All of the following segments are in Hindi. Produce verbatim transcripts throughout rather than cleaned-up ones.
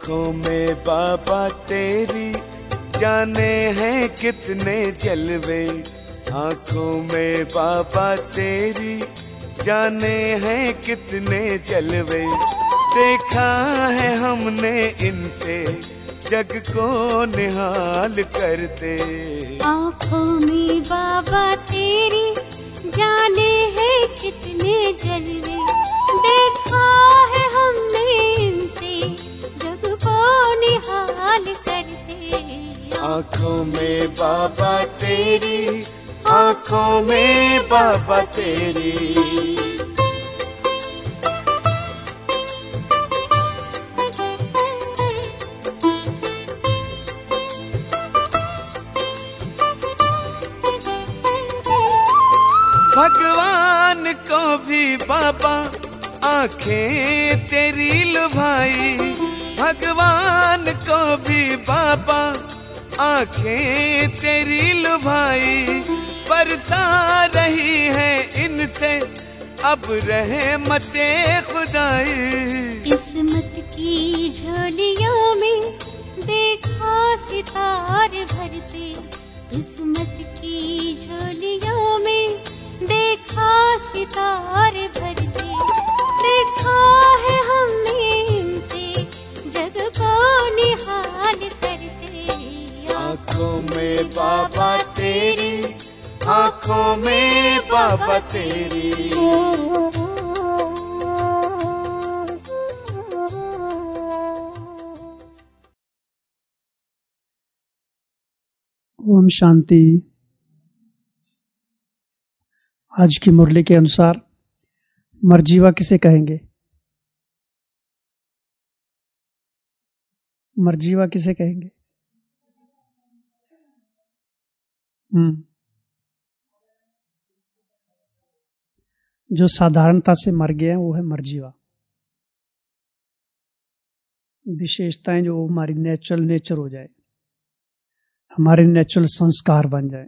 आँखों में बाबा तेरी जाने हैं कितने जलवे, आँखों में बाबा तेरी जाने हैं कितने जलवे। देखा है हमने इनसे जग को निहाल करते। आँखों में बाबा तेरी जाने हैं कितने जलवे, देखा है हमने इनसे जग को निहाल करते। आँखों में बाबा तेरी, आँखों में बाबा तेरी। भगवान को भी बाबा आंखें तेरी लुभाई, भगवान को भी बाबा आंखें तेरी लुभाई। बरसा रही है इनसे अब रहमते खुदाई। किस्मत की झोलियों में देखा सितारे भरते, किस्मत की झोलियों में देखा सितारे भरते। देखा है हमने इनसे जग को निहाल करते। आँखों में बाबा तेरी, आँखों में बाबा तेरी। ओम शांति। आज की मुरली के अनुसार मर्जीवा किसे कहेंगे? मर्जीवा किसे कहेंगे? हम्म जो साधारणता से मर गए हैं वो है मर्जीवा। विशेषताएं जो हमारी नेचुरल नेचर हो जाए, हमारे नेचुरल संस्कार बन जाए।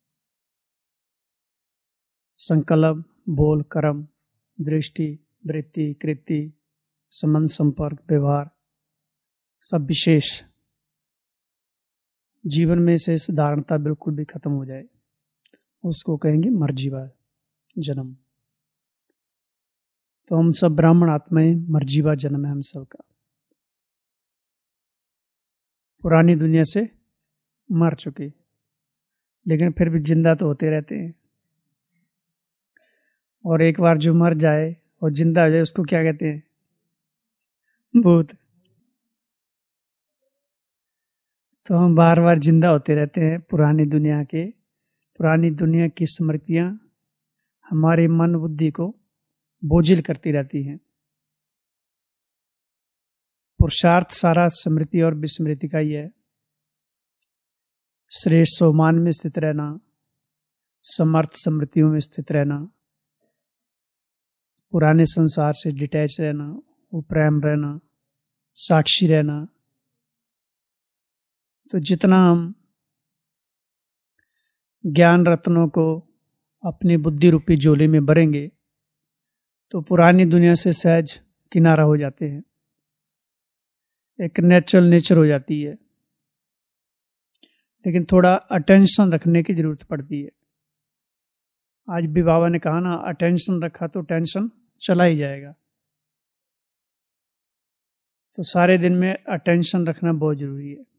संकल्प, बोल, कर्म, दृष्टि, वृत्ति, कृति, संबंध, संपर्क, व्यवहार सब विशेष जीवन में से साधारणता बिल्कुल भी खत्म हो जाए, उसको कहेंगे मर्जीवा जन्म। तो हम सब ब्राह्मण आत्माएं, मर्जीवा जन्म है हम सबका। पुरानी दुनिया से मर चुकी, लेकिन फिर भी जिंदा तो होते रहते हैं। और एक बार जो मर जाए और जिंदा हो जाए उसको क्या कहते हैं? भूत। तो हम बार बार जिंदा होते रहते हैं पुरानी दुनिया के। पुरानी दुनिया की स्मृतियां हमारे मन बुद्धि को बोझिल करती रहती हैं। पुरुषार्थ सारा स्मृति और विस्मृति का ही है। श्रेष्ठ सोमान में स्थित रहना, समर्थ स्मृतियों में स्थित रहना, पुराने संसार से डिटैच रहना, उपराम रहना, साक्षी रहना। तो जितना हम ज्ञान रत्नों को अपनी बुद्धि रूपी झोली में भरेंगे तो पुरानी दुनिया से सहज किनारा हो जाते हैं, एक नेचुरल नेचर हो जाती है। लेकिन थोड़ा अटेंशन रखने की जरूरत पड़ती है। आज भी बाबा ने कहा ना, अटेंशन रखा तो टेंशन चला ही जाएगा। तो सारे दिन में अटेंशन रखना बहुत जरूरी है।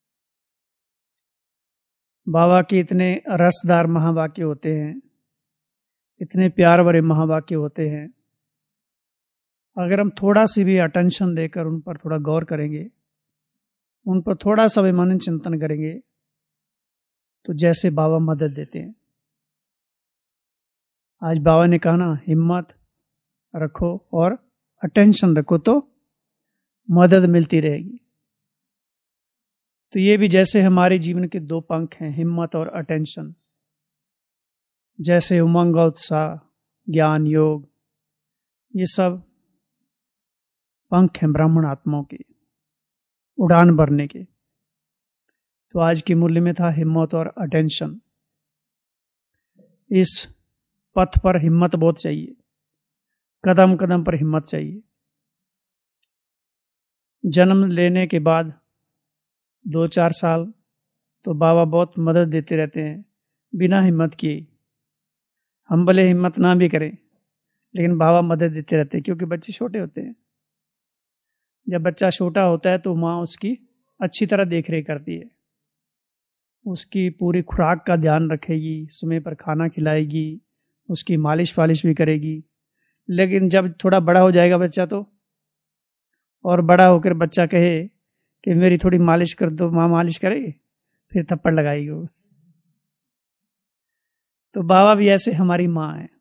बाबा के इतने रसदार महावाक्य होते हैं, इतने प्यार भरे महावाक्य होते हैं। अगर हम थोड़ा सी भी अटेंशन देकर उन पर थोड़ा गौर करेंगे, उन पर थोड़ा सा भी मनन चिंतन करेंगे, तो जैसे बाबा मदद देते हैं। आज बाबा ने कहा ना, हिम्मत रखो और अटेंशन रखो तो मदद मिलती रहेगी। तो ये भी जैसे हमारे जीवन के दो पंख हैं, हिम्मत और अटेंशन। जैसे उमंग, उत्साह, ज्ञान, योग, ये सब पंख हैं ब्राह्मण आत्माओं के उड़ान भरने के। तो आज की मूल्य में था हिम्मत और अटेंशन। इस पथ पर हिम्मत बहुत चाहिए, कदम कदम पर हिम्मत चाहिए। जन्म लेने के बाद दो चार साल तो बाबा बहुत मदद देते रहते हैं बिना हिम्मत किए। हम भले हिम्मत ना भी करें लेकिन बाबा मदद देते रहते हैं, क्योंकि बच्चे छोटे होते हैं। जब बच्चा छोटा होता है तो माँ उसकी अच्छी तरह देख रेख करती है, उसकी पूरी खुराक का ध्यान रखेगी, समय पर खाना खिलाएगी, उसकी मालिश वालिश भी करेगी। लेकिन जब थोड़ा बड़ा हो जाएगा बच्चा तो, और बड़ा होकर बच्चा कहे कि मेरी थोड़ी मालिश कर दो, माँ मालिश करेगी, फिर थप्पड़ लगाएगी वो। तो बाबा भी ऐसे हमारी माँ है।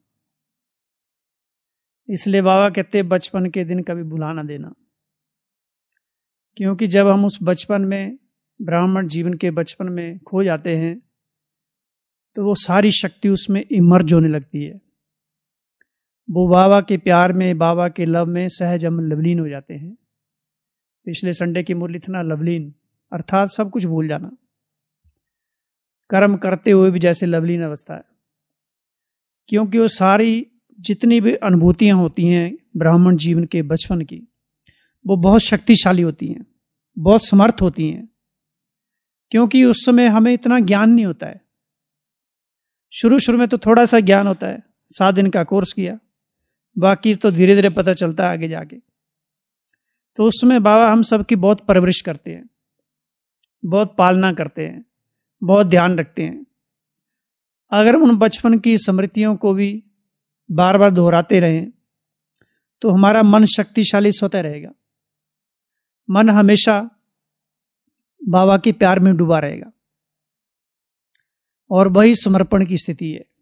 इसलिए बाबा कहते बचपन के दिन कभी भुला ना देना, क्योंकि जब हम उस बचपन में, ब्राह्मण जीवन के बचपन में खो जाते हैं तो वो सारी शक्ति उसमें इमर्ज होने लगती है। वो बाबा के प्यार में, बाबा के लव में सहज हम लवलीन हो जाते हैं। पिछले संडे की मुरली थी ना, लवलीन अर्थात सब कुछ भूल जाना, कर्म करते हुए भी जैसे लवलीन अवस्था है। क्योंकि वो सारी जितनी भी अनुभूतियां होती हैं ब्राह्मण जीवन के बचपन की, वो बहुत शक्तिशाली होती हैं, बहुत समर्थ होती हैं। क्योंकि उस समय हमें इतना ज्ञान नहीं होता है। शुरू शुरू में तो थोड़ा सा ज्ञान होता है, सात दिन का कोर्स किया, बाकी तो धीरे धीरे पता चलता है आगे जाके। तो उसमें बाबा हम सबकी बहुत परवरिश करते हैं, बहुत पालना करते हैं, बहुत ध्यान रखते हैं। अगर उन बचपन की स्मृतियों को भी बार बार दोहराते रहें तो हमारा मन शक्तिशाली स्वतः रहेगा। मन हमेशा बाबा के प्यार में डूबा रहेगा और वही समर्पण की स्थिति है।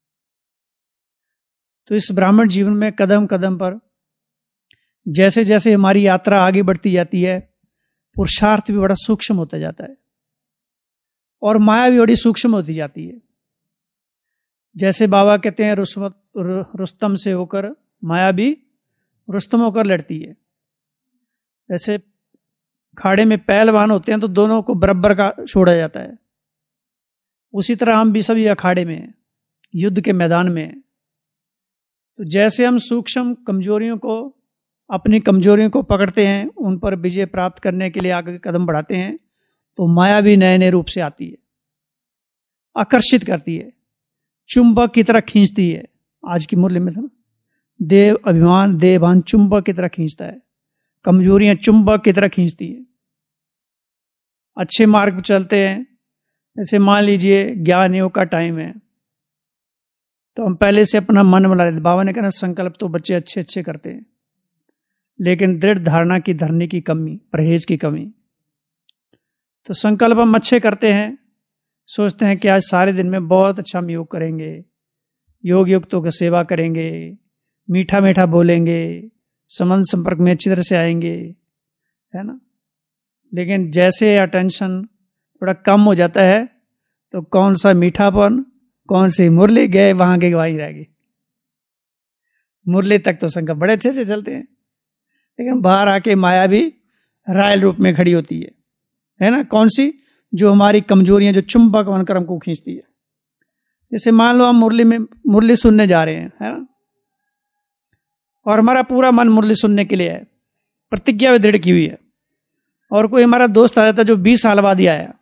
तो इस ब्राह्मण जीवन में कदम कदम पर जैसे जैसे हमारी यात्रा आगे बढ़ती जाती है, पुरुषार्थ भी बड़ा सूक्ष्म होता जाता है और माया भी बड़ी सूक्ष्म होती जाती है। जैसे बाबा कहते हैं रुस्मत रुस्तम से होकर माया भी रुस्तम होकर लड़ती है। जैसे खाड़े में पहलवान होते हैं तो दोनों को बराबर का छोड़ा जाता है, उसी तरह हम भी सभी अखाड़े में हैं, युद्ध के मैदान में हैं। तो जैसे हम सूक्ष्म कमजोरियों को, अपनी कमजोरियों को पकड़ते हैं, उन पर विजय प्राप्त करने के लिए आगे कदम बढ़ाते हैं, तो माया भी नए नए रूप से आती है, आकर्षित करती है, चुंबक की तरह खींचती है। आज की मुरली में था ना, देव अभिमान देवान चुंबक की तरह खींचता है, कमजोरियां चुंबक की तरह खींचती है। अच्छे मार्ग पर चलते हैं, जैसे मान लीजिए ज्ञान योग का टाइम है, तो हम पहले से अपना मन बना लेते। बाबा ने कहा संकल्प तो बच्चे अच्छे अच्छे करते हैं, लेकिन दृढ़ धारणा की धरने की कमी, परहेज की कमी। तो संकल्प हम अच्छे करते हैं, सोचते हैं कि आज सारे दिन में बहुत अच्छा हम योग करेंगे, योग युक्तों की सेवा करेंगे, मीठा मीठा बोलेंगे, संबंध संपर्क में अच्छी तरह से आएंगे, है ना। लेकिन जैसे अटेंशन थोड़ा कम हो जाता है तो कौन सा मीठापन, कौन सी मुरली, गए वहां के वहीं रह गई। मुरली तक तो संकल्प बड़े अच्छे से चलते हैं, लेकिन बाहर आके माया भी रायल रूप में खड़ी होती है, है ना। कौन सी? जो हमारी कमजोरियां, जो चुंबक बनकर हमको खींचती है। जैसे मान लो हम मुरली में मुरली सुनने जा रहे हैं, है ना, और हमारा पूरा मन मुरली सुनने के लिए है, प्रतिज्ञा भी दृढ़ की हुई है, और कोई हमारा दोस्त आ जाता जो बीस साल बाद ही आया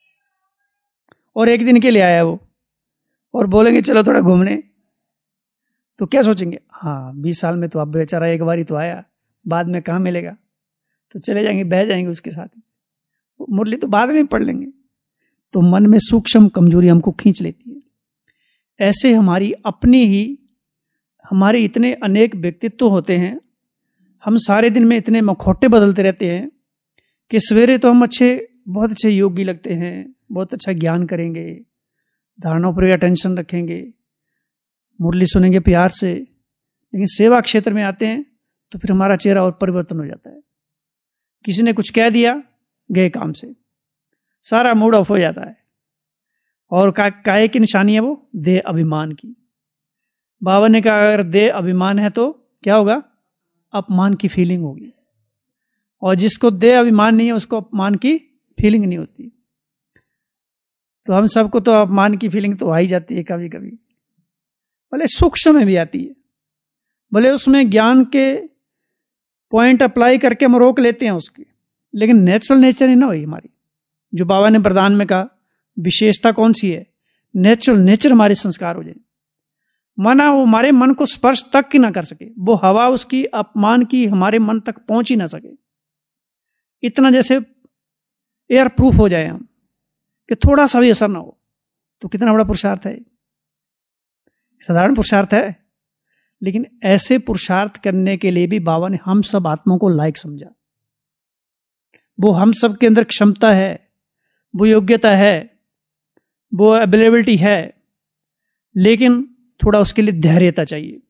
और एक दिन के लिए आया वो, और बोलेंगे चलो थोड़ा घूमने, तो क्या सोचेंगे? हाँ, बीस साल में तो अब बेचारा एक बार ही तो आया, बाद में कहाँ मिलेगा, तो चले जाएंगे, बह जाएंगे उसके साथ, मुरली तो बाद में पढ़ लेंगे। तो मन में सूक्ष्म कमजोरी हमको खींच लेती है। ऐसे हमारी अपनी ही, हमारे इतने अनेक व्यक्तित्व होते हैं, हम सारे दिन में इतने मखौटे बदलते रहते हैं कि सवेरे तो हम अच्छे, बहुत अच्छे योगी लगते हैं, बहुत अच्छा ज्ञान करेंगे, धारणाओं पर अटेंशन रखेंगे, मुरली सुनेंगे प्यार से, लेकिन सेवा क्षेत्र में आते हैं तो फिर हमारा चेहरा और परिवर्तन हो जाता है। किसी ने कुछ कह दिया, गए काम से, सारा मूड ऑफ हो जाता है। और का, काहे की निशानी है वो? देह अभिमान की। बाबा ने कहा अगर देह अभिमान है तो क्या होगा? अपमान की फीलिंग होगी, और जिसको देह अभिमान नहीं है उसको अपमान की फीलिंग नहीं होती। तो हम सबको तो अपमान की फीलिंग तो आ ही जाती है कभी कभी, भले सूक्ष्म में भी आती है, भले उसमें ज्ञान के पॉइंट अप्लाई करके हम रोक लेते हैं उसकी, लेकिन नेचुरल नेचर ही ना हुई हमारी। जो बाबा ने वरदान में कहा विशेषता कौन सी है, नेचुरल नेचर हमारे संस्कार हो जाए, माना वो हमारे मन को स्पर्श तक ही ना कर सके, वो हवा उसकी अपमान की हमारे मन तक पहुंच ही ना सके, इतना जैसे एयर प्रूफ हो जाए हम कि थोड़ा सा भी असर ना हो। तो कितना बड़ा पुरुषार्थ है, साधारण पुरुषार्थ है। लेकिन ऐसे पुरुषार्थ करने के लिए भी बाबा ने हम सब आत्माओं को लायक समझा। वो हम सब के अंदर क्षमता है, वो योग्यता है, वो अवेलेबिलिटी है, लेकिन थोड़ा उसके लिए धैर्यता चाहिए।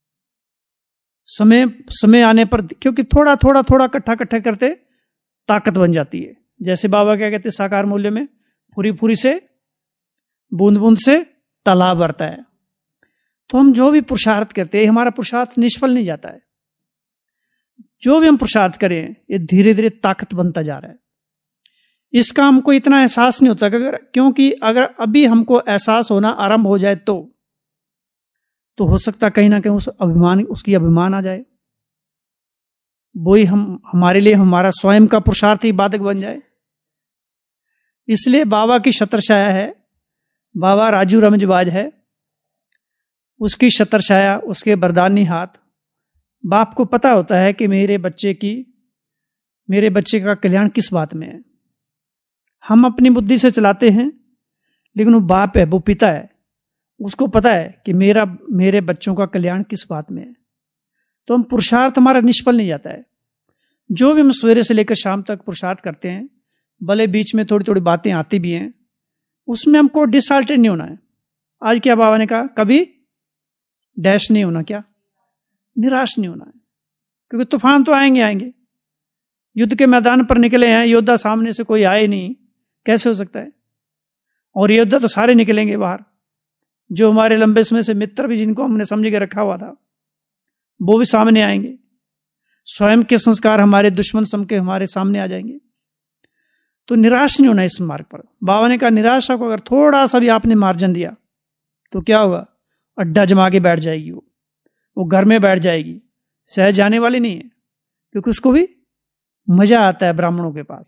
समय समय आने पर, क्योंकि थोड़ा थोड़ा थोड़ा इकट्ठा इकट्ठा करते ताकत बन जाती है। जैसे बाबा क्या कहते हैं साकार मूल्य में, फुरी फुरी से बूंद बूंद से तालाब भरता है। तो हम जो भी पुरुषार्थ करते हैं, हमारा पुरुषार्थ निष्फल नहीं जाता है। जो भी हम पुरुषार्थ करें, ये धीरे धीरे ताकत बनता जा रहा है। इसका हमको इतना एहसास नहीं होता कि अगर, क्योंकि अगर अभी हमको एहसास होना आरंभ हो जाए तो तो हो सकता कहीं ना कहीं उस अभिमान उसकी अभिमान आ जाए, वही हम हमारे लिए हमारा स्वयं का पुरुषार्थ ही बाधक बन जाए। इसलिए बाबा की छत्रछाया है, बाबा राजू रमजबाज है, उसकी छत्रछाया, उसके वरदानी हाथ, बाप को पता होता है कि मेरे बच्चे की मेरे बच्चे का कल्याण किस बात में है। हम अपनी बुद्धि से चलाते हैं, लेकिन वो बाप है, वो पिता है, उसको पता है कि मेरा मेरे बच्चों का कल्याण किस बात में है। तो हम पुरुषार्थ हमारा निष्फल नहीं जाता है। जो भी हम सवेरे से लेकर शाम तक पुरुषार्थ करते हैं, भले बीच में थोड़ी थोड़ी बातें आती भी हैं, उसमें हमको डिसऑल्टेड नहीं होना है। आज क्या बाबा ने कहा, कभी डैश नहीं होना, क्या निराश नहीं होना है, क्योंकि तूफान तो आएंगे आएंगे। युद्ध के मैदान पर निकले हैं, योद्धा सामने से कोई आए नहीं, कैसे हो सकता है? और योद्धा तो सारे निकलेंगे बाहर। जो हमारे लंबे समय से मित्र भी जिनको हमने समझ के रखा हुआ था, वो भी सामने आएंगे। स्वयं के संस्कार हमारे दुश्मन सम के हमारे सामने आ जाएंगे। तो निराश नहीं होना इस मार्ग पर। बाबा ने कहा निराशा को अगर थोड़ा सा भी आपने मार्जिन दिया तो क्या होगा, अड्डा जमा के बैठ जाएगी, वो वो घर में बैठ जाएगी, सहज जाने वाली नहीं है, क्योंकि उसको भी मजा आता है ब्राह्मणों के पास।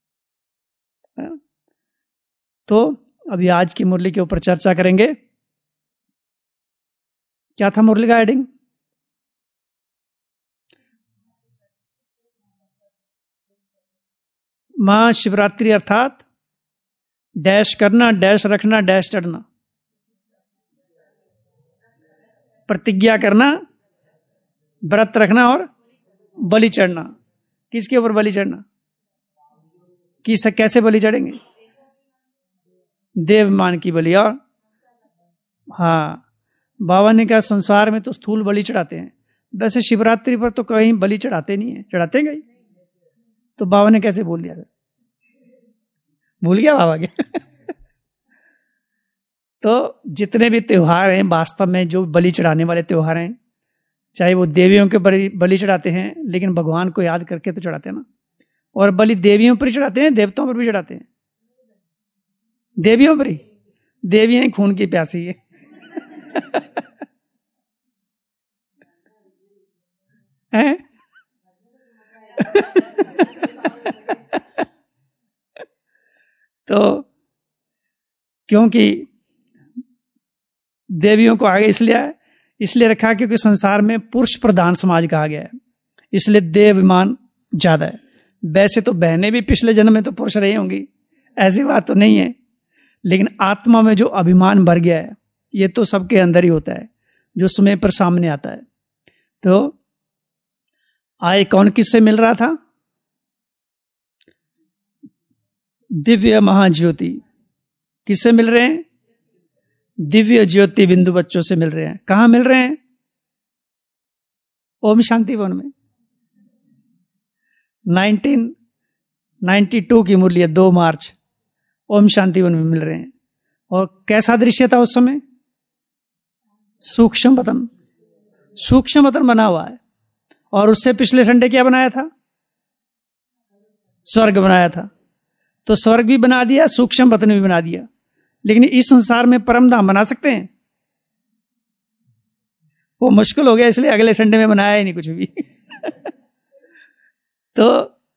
तो अभी आज की मुरली के ऊपर चर्चा करेंगे। क्या था मुरली का हेडिंग? महाशिवरात्रि अर्थात डैश करना, डैश रखना, डैश चढ़ना, प्रतिज्ञा करना, व्रत रखना और बलि चढ़ना। किसके ऊपर बलि चढ़ना? किस कैसे बलि चढ़ेंगे? देवमान की बलि। और हाँ, बाबा ने कहा संसार में तो स्थूल बलि चढ़ाते हैं, वैसे शिवरात्रि पर तो कहीं बलि चढ़ाते नहीं है। चढ़ाते गई तो बाबा ने कैसे बोल दिया? भूल गया बाबा के? तो जितने भी त्योहार हैं, वास्तव में जो बलि चढ़ाने वाले त्योहार हैं, चाहे वो देवियों के बलि चढ़ाते हैं, लेकिन भगवान को याद करके तो चढ़ाते हैं ना। और बलि देवियों पर ही चढ़ाते हैं, देवताओं पर भी चढ़ाते हैं। देवियों पर ही, देवियां खून की प्यासी है। हैं? तो क्योंकि देवियों को आगे इसलिए इसलिए रखा क्योंकि संसार में पुरुष प्रधान समाज कहा गया है, इसलिए देवाभिमान ज्यादा है। वैसे तो बहनें भी पिछले जन्म में तो पुरुष रही होंगी, ऐसी बात तो नहीं है, लेकिन आत्मा में जो अभिमान भर गया है, ये तो सबके अंदर ही होता है, जो समय पर सामने आता है। तो आए कौन किससे मिल रहा था? दिव्य महाज्योति। किससे मिल रहे हैं? दिव्य ज्योति बिंदु बच्चों से मिल रहे हैं। कहां मिल रहे हैं? ओम शांति वन में। नाइनटीन नाइन्टी टू की मुरली है, दो मार्च, ओम शांति वन में मिल रहे हैं। और कैसा दृश्य था उस समय? सूक्ष्म वतन, सूक्ष्म वतन बना हुआ है। और उससे पिछले संडे क्या बनाया था? स्वर्ग बनाया था। तो स्वर्ग भी बना दिया, सूक्ष्म वतन भी बना दिया, लेकिन इस संसार में परम धाम बना सकते हैं? वो मुश्किल हो गया, इसलिए अगले संडे में बनाया ही नहीं कुछ भी। तो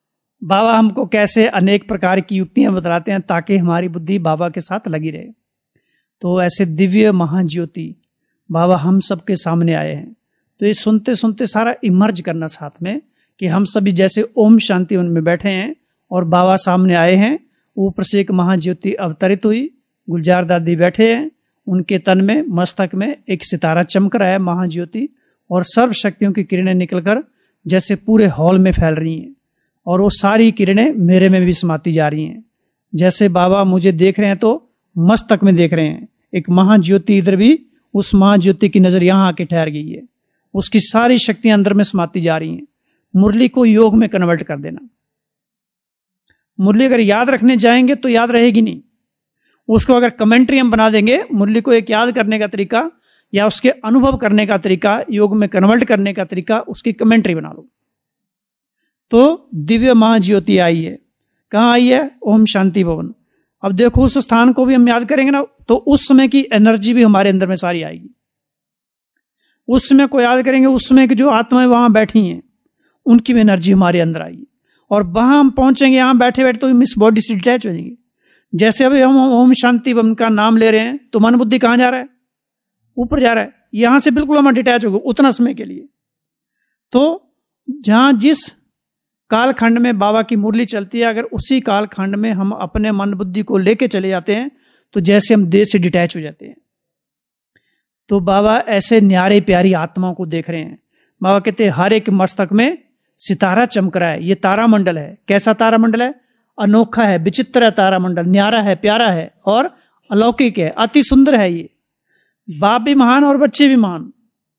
बाबा हमको कैसे अनेक प्रकार की युक्तियां बतलाते हैं ताकि हमारी बुद्धि बाबा के साथ लगी रहे। तो ऐसे दिव्य महाज्योति बाबा हम सबके सामने आए हैं। तो ये सुनते सुनते सारा इमर्ज करना साथ में कि हम सभी जैसे ओम शांति वन में बैठे हैं और बाबा सामने आए हैं। ऊपर से एक महाज्योति अवतरित हुई, गुलजार दादी बैठे हैं, उनके तन में मस्तक में एक सितारा चमक रहा है महाज्योति, और सर्व शक्तियों की किरणें निकलकर जैसे पूरे हॉल में फैल रही हैं और वो सारी किरणें मेरे में भी समाती जा रही हैं। जैसे बाबा मुझे देख रहे हैं तो मस्तक में देख रहे हैं, एक महाज्योति इधर भी, उस महाज्योति की नजर यहाँ आके ठहर गई है, उसकी सारी शक्तियां अंदर में समाती जा रही हैं। मुरली को योग में कन्वर्ट कर देना। मुरली अगर याद रखने जाएंगे तो याद रहेगी नहीं, उसको अगर कमेंट्री हम बना देंगे, मुरली को एक याद करने का तरीका या उसके अनुभव करने का तरीका, योग में कन्वर्ट करने का तरीका, उसकी कमेंट्री बना लो। तो दिव्य महाज्योति आई है, कहाँ आई है? ओम शांति भवन। अब देखो उस स्थान को भी हम याद करेंगे ना, तो उस समय की एनर्जी भी हमारे अंदर में सारी आएगी। उस समय को याद करेंगे, उस समय की जो आत्माएं वहां बैठी हैं उनकी भी एनर्जी हमारे अंदर आएगी, और वहां हम पहुंचेंगे, यहां बैठे बैठे तो हम इस बॉडी से डिटैच हो जाएंगे। जैसे अभी हम ओम शांति भवन का नाम ले रहे हैं तो मन बुद्धि कहां जा रहा है? ऊपर जा रहा है। यहां से बिल्कुल हम डिटैच हो गए उतना समय के लिए। तो जहां जिस कालखंड में बाबा की मुरली चलती है, अगर उसी कालखंड में हम अपने मन बुद्धि को लेके चले जाते हैं तो जैसे हम देह से डिटैच हो जाते हैं। तो बाबा ऐसे न्यारे प्यारी आत्माओं को देख रहे हैं। बाबा कहते हैं हर एक मस्तक में सितारा चमक रहा है। ये तारामंडल है। कैसा तारामंडल है? अनोखा है, विचित्र है तारामंडल, न्यारा है, प्यारा है और अलौकिक है, अति सुंदर है। ये बाप भी महान और बच्चे भी महान।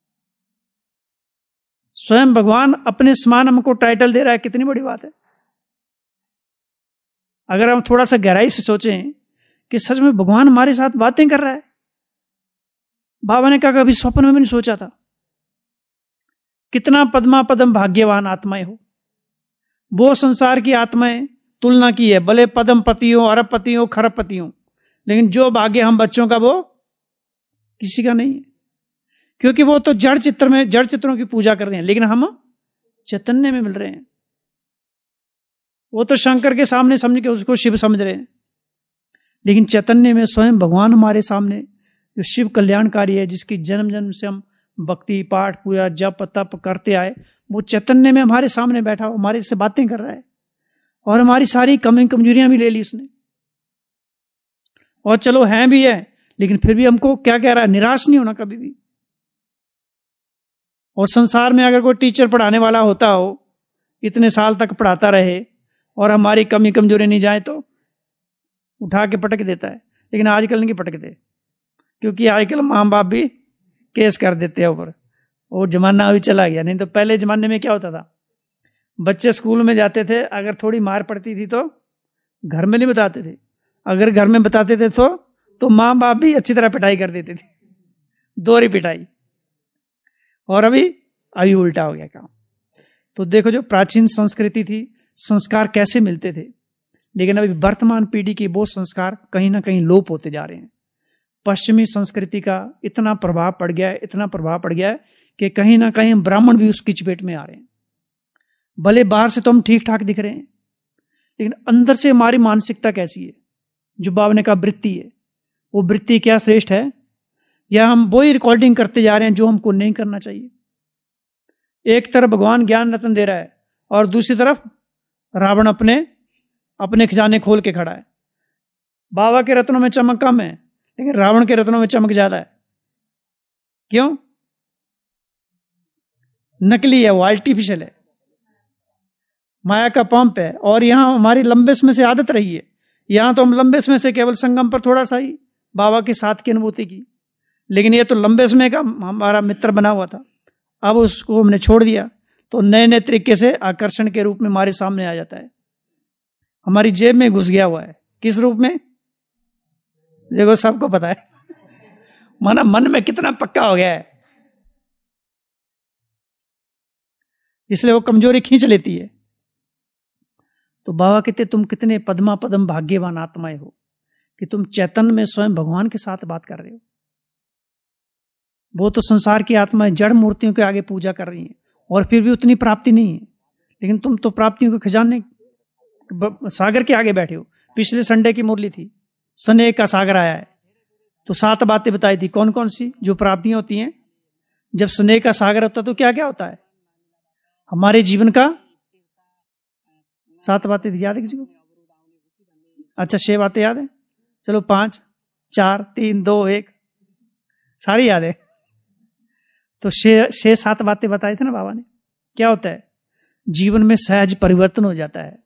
स्वयं भगवान अपने समान हमको टाइटल दे रहा है, कितनी बड़ी बात है। अगर हम थोड़ा सा गहराई से सोचें कि सच में भगवान हमारे साथ बातें कर रहा है। बाबा ने कहा कभी स्वप्न में भी नहीं सोचा था। कितना पद्मा पदम भाग्यवान आत्माएं हो। वो संसार की आत्माएं तुलना की है, भले पदम पति हो, अरबपति हो, खरबपति हो, लेकिन जो भाग्य हम बच्चों का वो किसी का नहीं है, क्योंकि वो तो जड़ चित्र में जड़ चित्रों की पूजा कर रहे हैं, लेकिन हम चैतन्य में मिल रहे हैं। वो तो शंकर के सामने समझ के उसको शिव समझ रहे हैं, लेकिन चैतन्य में स्वयं भगवान हमारे सामने जो शिव कल्याणकारी है, जिसकी जन्म जन्म से हम भक्ति पाठ पूजा जप तप करते आए, वो चैतन्य में हमारे सामने बैठा हो, हमारे से बातें कर रहा है, और हमारी सारी कमी कमजोरियां भी ले ली उसने। और चलो हैं भी है, लेकिन फिर भी हमको क्या कह रहा है? निराश नहीं होना कभी भी। और संसार में अगर कोई टीचर पढ़ाने वाला होता हो, इतने साल तक पढ़ाता रहे और हमारी कमी कमजोरी नहीं जाए तो उठा के पटक देता है। लेकिन आजकल नहीं पटकते, क्योंकि आजकल माँ बाप भी केस कर देते हैं ऊपर। वो जमाना अभी चला गया, नहीं तो पहले जमाने में क्या होता था? बच्चे स्कूल में जाते थे, अगर थोड़ी मार पड़ती थी तो घर में नहीं बताते थे, अगर घर में बताते थे तो तो माँ बाप भी अच्छी तरह पिटाई कर देते थे, दोहरी पिटाई। और अभी अभी उल्टा हो गया काम। तो देखो जो प्राचीन संस्कृति थी, संस्कार कैसे मिलते थे, लेकिन अभी वर्तमान पीढ़ी की वो संस्कार कहीं ना कहीं लोप होते जा रहे हैं। पश्चिमी संस्कृति का इतना प्रभाव पड़ गया है, इतना प्रभाव पड़ गया है कि कहीं ना कहीं ब्राह्मण भी उसकी चपेट में आ रहे हैं। भले बाहर से तो हम ठीक ठाक दिख रहे हैं, लेकिन अंदर से हमारी मानसिकता कैसी है? जो बाबा ने कहा वृत्ति है, वो वृत्ति क्या श्रेष्ठ है, या हम वही रिकॉर्डिंग करते जा रहे हैं जो हमको नहीं करना चाहिए। एक तरफ भगवान ज्ञान रत्न दे रहा है और दूसरी तरफ रावण अपने अपने खजाने खोल के खड़ा है। बाबा के रत्नों में चमक कम है, लेकिन रावण के रत्नों में चमक ज्यादा है। क्यों? नकली है, वो आर्टिफिशियल है, माया का पंप है। और यहां हमारी लंबे समय से आदत रही है, यहां तो हम लंबे समय से केवल संगम पर थोड़ा सा ही बाबा के साथ की अनुभूति की, लेकिन ये तो लंबे समय का हमारा मित्र बना हुआ था। अब उसको हमने छोड़ दिया तो नए नए तरीके से आकर्षण के रूप में हमारे सामने आ जाता है, हमारी जेब में घुस गया हुआ है। किस रूप में? देखो सबको पता है, माना मन में कितना पक्का हो गया है, इसलिए वो कमजोरी खींच लेती है। तो बाबा कहते तुम कितने पद्मा पदम भाग्यवान आत्माएं हो कि तुम चैतन्य में स्वयं भगवान के साथ बात कर रहे हो। वो तो संसार की आत्माएं जड़ मूर्तियों के आगे पूजा कर रही हैं और फिर भी उतनी प्राप्ति नहीं है, लेकिन तुम तो प्राप्तियों के खजाने सागर के आगे बैठे हो। पिछले संडे की मुरली थी, स्नेह का सागर आया है, तो सात बातें बताई थी। कौन कौन सी जो प्राप्तियां होती हैं जब स्नेह का सागर होता है, तो क्या क्या होता है हमारे जीवन का? सात बातें याद है किसी को? अच्छा, छह बातें याद है? चलो पांच, चार, तीन, दो, एक, सारी याद है। तो छह छह सात बातें बताई थे ना बाबा ने। क्या होता है? जीवन में सहज परिवर्तन हो जाता है।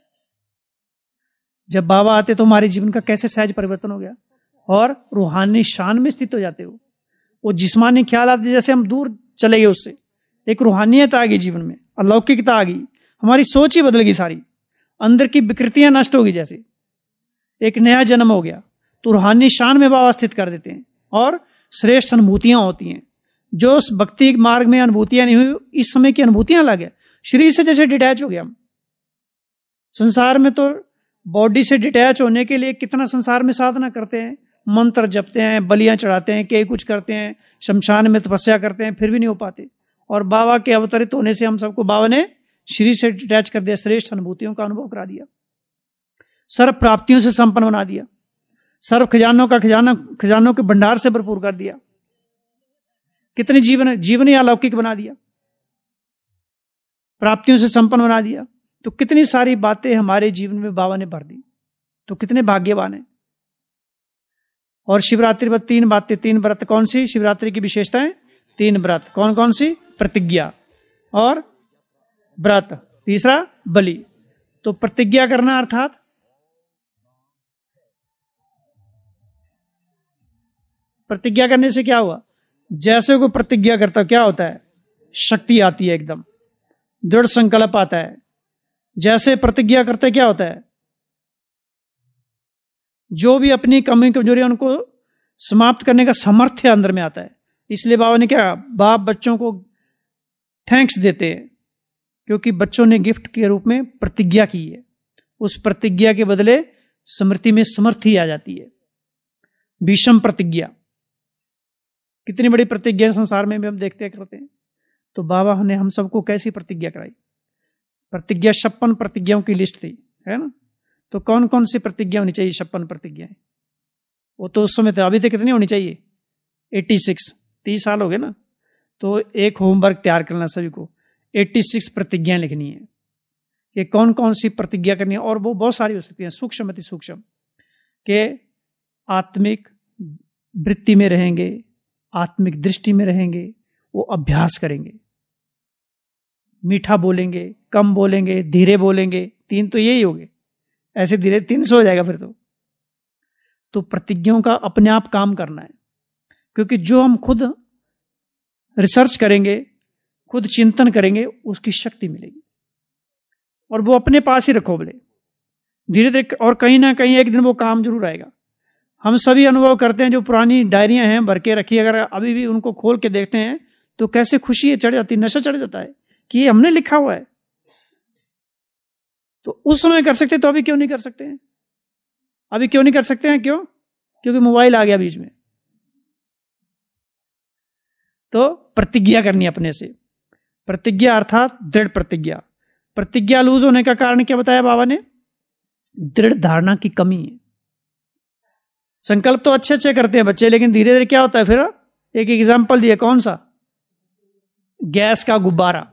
जब बाबा आते तो हमारे जीवन का कैसे सहज परिवर्तन हो गया, और रूहानी शान में स्थित हो जाते हो। वो जिस्मानी ख्याल आते जैसे हम दूर चले गए उससे, एक रूहानियत आ गई जीवन में, अलौकिकता आ गई, हमारी सोच ही बदल गई, सारी अंदर की विकृतियां नष्ट होगी, जैसे एक नया जन्म हो गया। तो रूहानी शान में बाबा स्थित कर देते हैं, और श्रेष्ठ अनुभूतियां होती हैं। जो उस भक्ति मार्ग में अनुभूतियां नहीं हुई, इस समय की अनुभूतियां अलग है। शरीर से जैसे डिटैच हो गया हम। संसार में तो बॉडी से डिटैच होने के लिए कितना संसार में साधना करते हैं, मंत्र जपते हैं, बलियां चढ़ाते हैं, कई कुछ करते हैं, शमशान में तपस्या करते हैं, फिर भी नहीं हो पाते। और बाबा के अवतरित होने से हम सबको बाबा ने शरीर से डिटैच कर दिया, श्रेष्ठ अनुभूतियों का अनुभव करा दिया, सर्व प्राप्तियों से संपन्न बना दिया, सर्व खजानों का खजाना खजानों के भंडार से भरपूर कर दिया। कितने जीवन जीवन ही अलौकिक बना दिया, प्राप्तियों से संपन्न बना दिया। तो कितनी सारी बातें हमारे जीवन में बाबा ने भर दी, तो कितने भाग्यवान हैं। और शिवरात्रि पर तीन बातें, तीन व्रत। कौन सी शिवरात्रि की विशेषताएं? तीन व्रत। कौन कौन सी? प्रतिज्ञा और व्रत, तीसरा बलि। तो प्रतिज्ञा करना अर्थात प्रतिज्ञा करने से क्या हुआ? जैसे को प्रतिज्ञा करता क्या होता है? शक्ति आती है, एकदम दृढ़ संकल्प आता है। जैसे प्रतिज्ञा करते क्या होता है? जो भी अपनी कमी कमजोरी उनको समाप्त करने का सामर्थ्य अंदर में आता है। इसलिए बाबा ने क्या, बाप बच्चों को थैंक्स देते हैं, क्योंकि बच्चों ने गिफ्ट के रूप में प्रतिज्ञा की है। उस प्रतिज्ञा के बदले स्मृति में समर्थी आ जाती है। भीषम प्रतिज्ञा, कितनी बड़ी प्रतिज्ञा संसार में भी हम देखते करते हैं। तो बाबा ने हम सबको कैसी प्रतिज्ञा कराई? प्रतिज्ञा छप्पन प्रतिज्ञाओं की लिस्ट थी, है ना। तो कौन कौन सी प्रतिज्ञा होनी चाहिए? छप्पन प्रतिज्ञाएं। वो तो उस समय थे, अभी तक कितनी होनी चाहिए? छियासी, तीस साल हो गए ना। तो एक होमवर्क तैयार करना सभी को, छियासी प्रतिज्ञाएं लिखनी है कि कौन कौन सी प्रतिज्ञा करनी है। और वो बहुत सारी हो सकती हैं, सूक्ष्म अति सूक्ष्म, के आत्मिक वृत्ति में रहेंगे, आत्मिक दृष्टि में रहेंगे, वो अभ्यास करेंगे, मीठा बोलेंगे, कम बोलेंगे, धीरे बोलेंगे। तीन तो यही हो गए, ऐसे धीरे तीन सौ हो जाएगा फिर तो। तो प्रतिज्ञाओं का अपने आप काम करना है, क्योंकि जो हम खुद रिसर्च करेंगे, खुद चिंतन करेंगे, उसकी शक्ति मिलेगी। और वो अपने पास ही रखो बोले, धीरे धीरे, और कहीं ना कहीं एक दिन वो काम जरूर आएगा। हम सभी अनुभव करते हैं, जो पुरानी डायरियां हैं भर के रखी, अगर अभी भी उनको खोल के देखते हैं तो कैसे खुशी चढ़ जाती, नशा चढ़ जाता है कि ये हमने लिखा हुआ है। तो उस समय कर सकते तो अभी क्यों नहीं कर सकते हैं? अभी क्यों नहीं कर सकते हैं? क्यों? क्योंकि मोबाइल आ गया बीच में। तो प्रतिज्ञा करनी अपने से, प्रतिज्ञा अर्थात दृढ़ प्रतिज्ञा। प्रतिज्ञा लूज होने का कारण क्या बताया बाबा ने? दृढ़ धारणा की कमी है। संकल्प तो अच्छे अच्छे करते हैं बच्चे, लेकिन धीरे धीरे क्या होता है फिर? एक एग्जाम्पल दिया, कौन सा? गैस का गुब्बारा।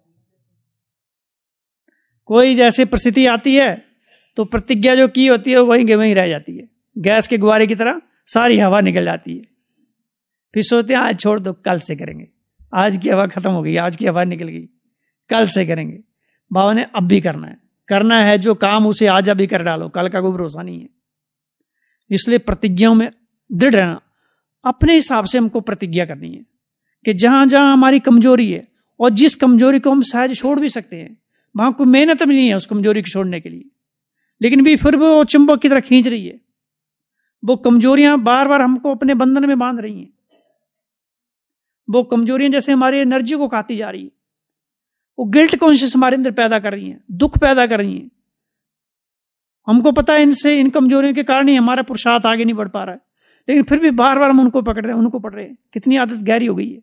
कोई जैसे परिस्थिति आती है तो प्रतिज्ञा जो की होती है वहीं वहीं रह जाती है, गैस के गुब्बारे की तरह सारी हवा निकल जाती है। फिर सोचते हैं आज छोड़ दो, कल से करेंगे, आज की हवा खत्म हो गई, आज की हवा निकल गई, कल से करेंगे। बाबा ने अब भी करना है, करना है जो काम उसे आज अभी कर डालो, कल का कोई भरोसा नहीं है। इसलिए प्रतिज्ञाओं में दृढ़ रहना, अपने हिसाब से हमको प्रतिज्ञा करनी है कि जहां जहां हमारी कमजोरी है, और जिस कमजोरी को हम सहज छोड़ भी सकते हैं, वहां कोई मेहनत भी नहीं है उस कमजोरी को छोड़ने के लिए, लेकिन भी फिर वो चुंबक की तरह खींच रही है। वो कमजोरियां बार बार हमको अपने बंधन में बांध रही हैं। वो कमजोरियां जैसे हमारी एनर्जी को खाती जा रही है, वो गिल्ट कॉन्शियस हमारे अंदर पैदा कर रही हैं, दुख पैदा कर रही हैं। हमको पता है इनसे, इन कमजोरियों के कारण ही हमारा पुरुषार्थ आगे नहीं बढ़ पा रहा है, लेकिन फिर भी बार बार हम उनको पकड़ रहे हैं, उनको पढ़ रहे हैं। कितनी आदत गहरी हो गई है।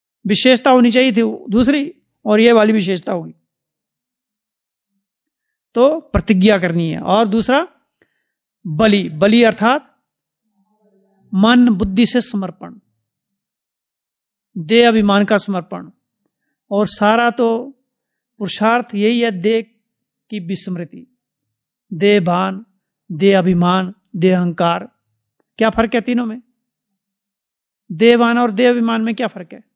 विशेषता होनी चाहिए थी दूसरी, और ये वाली विशेषता होगी। तो प्रतिज्ञा करनी है। और दूसरा बलि, बलि अर्थात मन बुद्धि से समर्पण, देह अभिमान का समर्पण। और सारा तो पुरुषार्थ यही है, देह की विस्मृति, देह भान, देह अभिमान, देह अहंकार। क्या फर्क है तीनों में? देहभान और देह अभिमान में क्या फर्क है?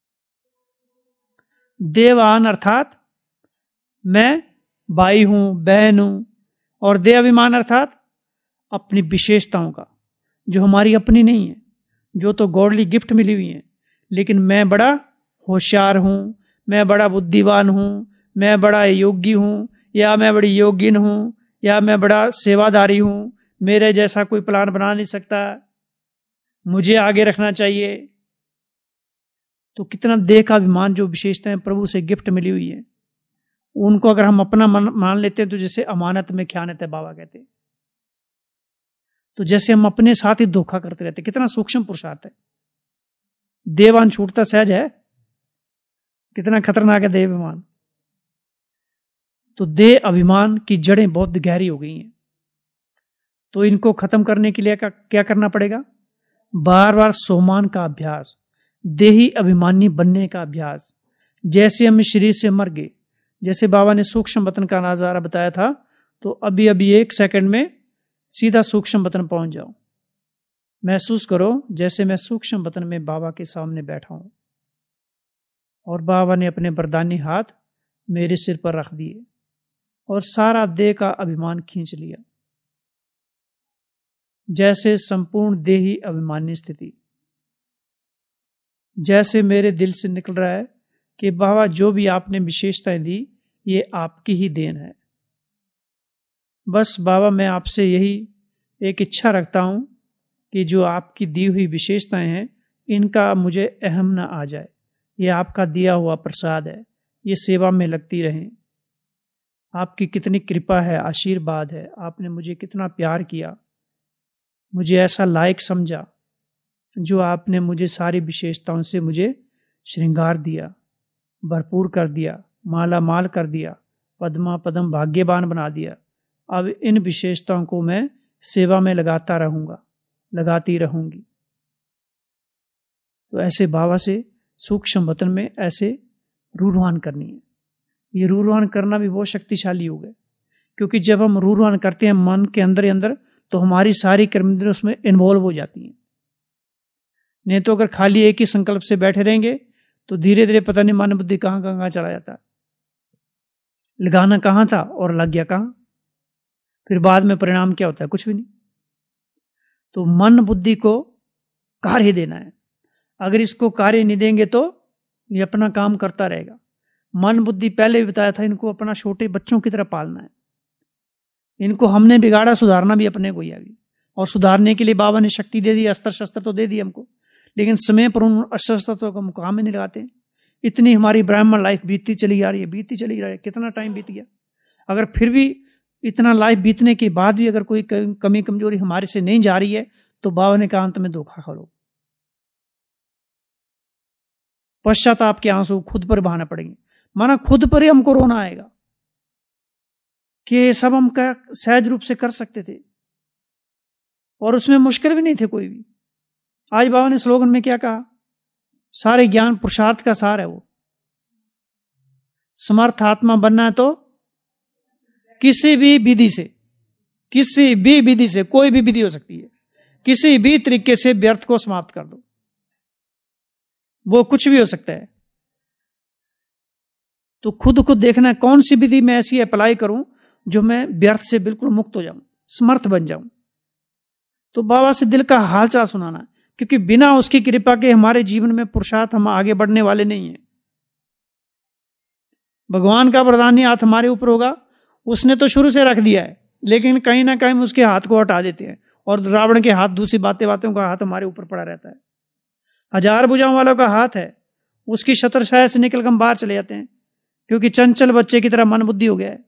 देहभान अर्थात मैं भाई हूं, बहन हूं, और देह अभिमान अर्थात अपनी विशेषताओं का, जो हमारी अपनी नहीं है, जो तो गॉडली गिफ्ट मिली हुई है, लेकिन मैं बड़ा होशियार हूं, मैं बड़ा बुद्धिमान हूं, मैं बड़ा योगी हूं, या मैं बड़ी योगिन हूं, या मैं बड़ा सेवादारी हूं, मेरे जैसा कोई प्लान बना नहीं सकता, मुझे आगे रखना चाहिए। तो कितना देह का अभिमान, जो विशेषताएं प्रभु से गिफ्ट मिली हुई है, उनको अगर हम अपना मान लेते हैं तो जैसे अमानत में ख्यानत है, बाबा कहते हैं। तो जैसे हम अपने साथ ही धोखा करते रहते, कितना सूक्ष्म पुरुषार्थ है। देहभान छूटता सहज है, कितना खतरनाक है देह अभिमान। तो देह अभिमान की जड़ें बहुत गहरी हो गई हैं। तो इनको खत्म करने के लिए क्या करना पड़ेगा? बार बार सोमान का अभ्यास, देही अभिमानी बनने का अभ्यास। जैसे हम शरीर से मर गए, जैसे बाबा ने सूक्ष्म वतन का नजारा बताया था, तो अभी अभी एक सेकंड में सीधा सूक्ष्म वतन पहुंच जाओ। महसूस करो जैसे मैं सूक्ष्म वतन में बाबा के सामने बैठा हूं, और बाबा ने अपने वरदानी हाथ मेरे सिर पर रख दिए और सारा देह का अभिमान खींच लिया। जैसे संपूर्ण देही अभिमानी स्थिति, जैसे मेरे दिल से निकल रहा है कि बाबा जो भी आपने विशेषताएं दी, ये आपकी ही देन है। बस बाबा मैं आपसे यही एक इच्छा रखता हूं कि जो आपकी दी हुई विशेषताएं हैं, इनका मुझे अहम ना आ जाए। ये आपका दिया हुआ प्रसाद है, ये सेवा में लगती रहें। आपकी कितनी कृपा है, आशीर्वाद है, आपने मुझे कितना प्यार किया, मुझे ऐसा लायक समझा, जो आपने मुझे सारी विशेषताओं से मुझे श्रृंगार दिया, भरपूर कर दिया, माला माल कर दिया, पद्मा पदम भाग्यवान बना दिया। अब इन विशेषताओं को मैं सेवा में लगाता रहूंगा, लगाती रहूंगी। तो ऐसे बाबा से सूक्ष्म वतन में ऐसे रूरवान करनी है। ये रूरवान करना भी बहुत शक्तिशाली हो गया, क्योंकि जब हम रूरवान करते हैं मन के अंदर अंदर, तो हमारी सारी कर्मेंद्रियां उसमें इन्वॉल्व हो जाती हैं। नहीं तो अगर खाली एक ही संकल्प से बैठे रहेंगे तो धीरे धीरे पता नहीं मन बुद्धि कहां कहां चला जाता है, लगाना कहां था और लग गया कहां। फिर बाद में परिणाम क्या होता है? कुछ भी नहीं। तो मन बुद्धि को कार्य देना है। अगर इसको कार्य नहीं देंगे तो ये अपना काम करता रहेगा। मन बुद्धि पहले भी बताया था, इनको अपना छोटे बच्चों की तरह पालना है। इनको हमने बिगाड़ा, सुधारना भी अपने को ही अभी। और सुधारने के लिए बाबा ने शक्ति दे दी, अस्त्र शस्त्र तो दे दी हमको, लेकिन समय पर उन अस्त्र शस्त्रों का मुकाम ही नहीं लगाते। इतनी हमारी ब्राह्मण लाइफ बीतती चली जा रही है, बीतती चली जा रही है, कितना टाइम बीत गया। अगर फिर भी इतना लाइफ बीतने के बाद भी अगर कोई कमी कमजोरी हमारे से नहीं जा रही है, तो बाबा ने कहा अंत में धोखा करो। पश्चाताप के आंसू खुद पर बहाना पड़ेंगे, माना खुद पर ही हमको रोना आएगा कि सब हम क्या सहज रूप से कर सकते थे और उसमें मुश्किल भी नहीं थे कोई भी। आज बाबा ने स्लोगन में क्या कहा? सारे ज्ञान पुरुषार्थ का सार है वो। समर्थ आत्मा बनना है तो किसी भी विधि से, किसी भी विधि से, कोई भी विधि हो सकती है, किसी भी तरीके से व्यर्थ को समाप्त कर दो। वो कुछ भी हो सकता है। तो खुद को देखना कौन सी विधि मैं ऐसी अप्लाई करूं जो मैं व्यर्थ से बिल्कुल मुक्त हो जाऊं, समर्थ बन जाऊं। तो बाबा से दिल का हालचाल सुनाना, क्योंकि बिना उसकी कृपा के हमारे जीवन में पुरुषार्थ हम आगे बढ़ने वाले नहीं हैं। भगवान का वरदानी हाथ हमारे ऊपर होगा, उसने तो शुरू से रख दिया है, लेकिन कहीं ना कहीं उसके हाथ को हटा देते हैं और रावण के हाथ, दूसरी बातें बातों का हाथ हमारे ऊपर पड़ा रहता है। हजार भुजाओं वालों का हाथ है, उसकी छत्रछाया से निकल कर बाहर चले जाते हैं, क्योंकि चंचल बच्चे की तरह मन बुद्धि हो गया है।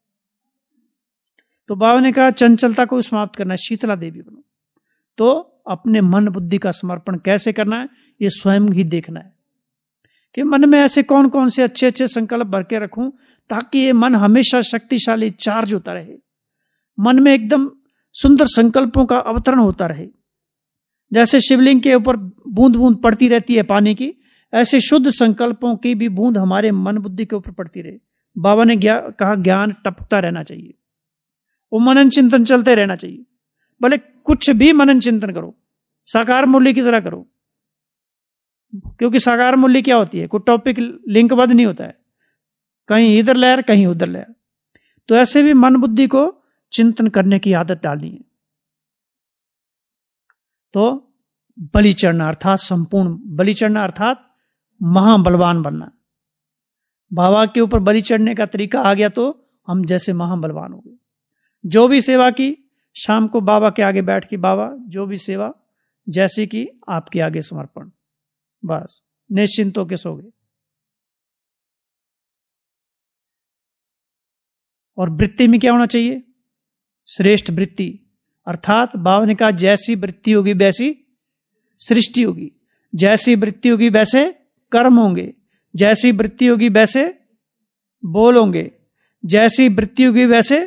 तो बाबा ने कहा चंचलता को समाप्त करना है, शीतला देवी बनो। तो अपने मन बुद्धि का समर्पण कैसे करना है, ये स्वयं ही देखना है कि मन में ऐसे कौन कौन से अच्छे अच्छे संकल्प भर के रखूं ताकि ये मन हमेशा शक्तिशाली चार्ज होता रहे, मन में एकदम सुंदर संकल्पों का अवतरण होता रहे। जैसे शिवलिंग के ऊपर बूंद बूंद पड़ती रहती है पानी की, ऐसे शुद्ध संकल्पों की भी बूंद हमारे मन बुद्धि के ऊपर पड़ती रहे। बाबा ने ज्ञा, कहा ज्ञान टपकता रहना चाहिए, वो मनन चिंतन चलते रहना चाहिए। भले कुछ भी मनन चिंतन करो, साकार मूल्य की तरह करो, क्योंकि साकार मूल्य क्या होती है, कोई टॉपिक लिंकबद्ध नहीं होता है, कहीं इधर लहर कहीं उधर लहर। तो ऐसे भी मन बुद्धि को चिंतन करने की आदत डालनी है। तो बलि चढ़ना अर्थात संपूर्ण बलि चढ़ना अर्थात महाबलवान बनना। बाबा के ऊपर बलि चढ़ने का तरीका आ गया तो हम जैसे महाबलवान हो गए। जो भी सेवा की, शाम को बाबा के आगे बैठ के, बाबा जो भी सेवा जैसे कि आपके आगे समर्पण, बस निश्चिंत होके सो गए। और वृत्ति में क्या होना चाहिए, श्रेष्ठ वृत्ति, अर्थात बाबा ने कहा जैसी वृत्ति होगी वैसी सृष्टि होगी, जैसी वृत्ति होगी वैसे कर्म होंगे, जैसी वृत्ति होगी वैसे बोलोगे, जैसी वृत्ति होगी वैसे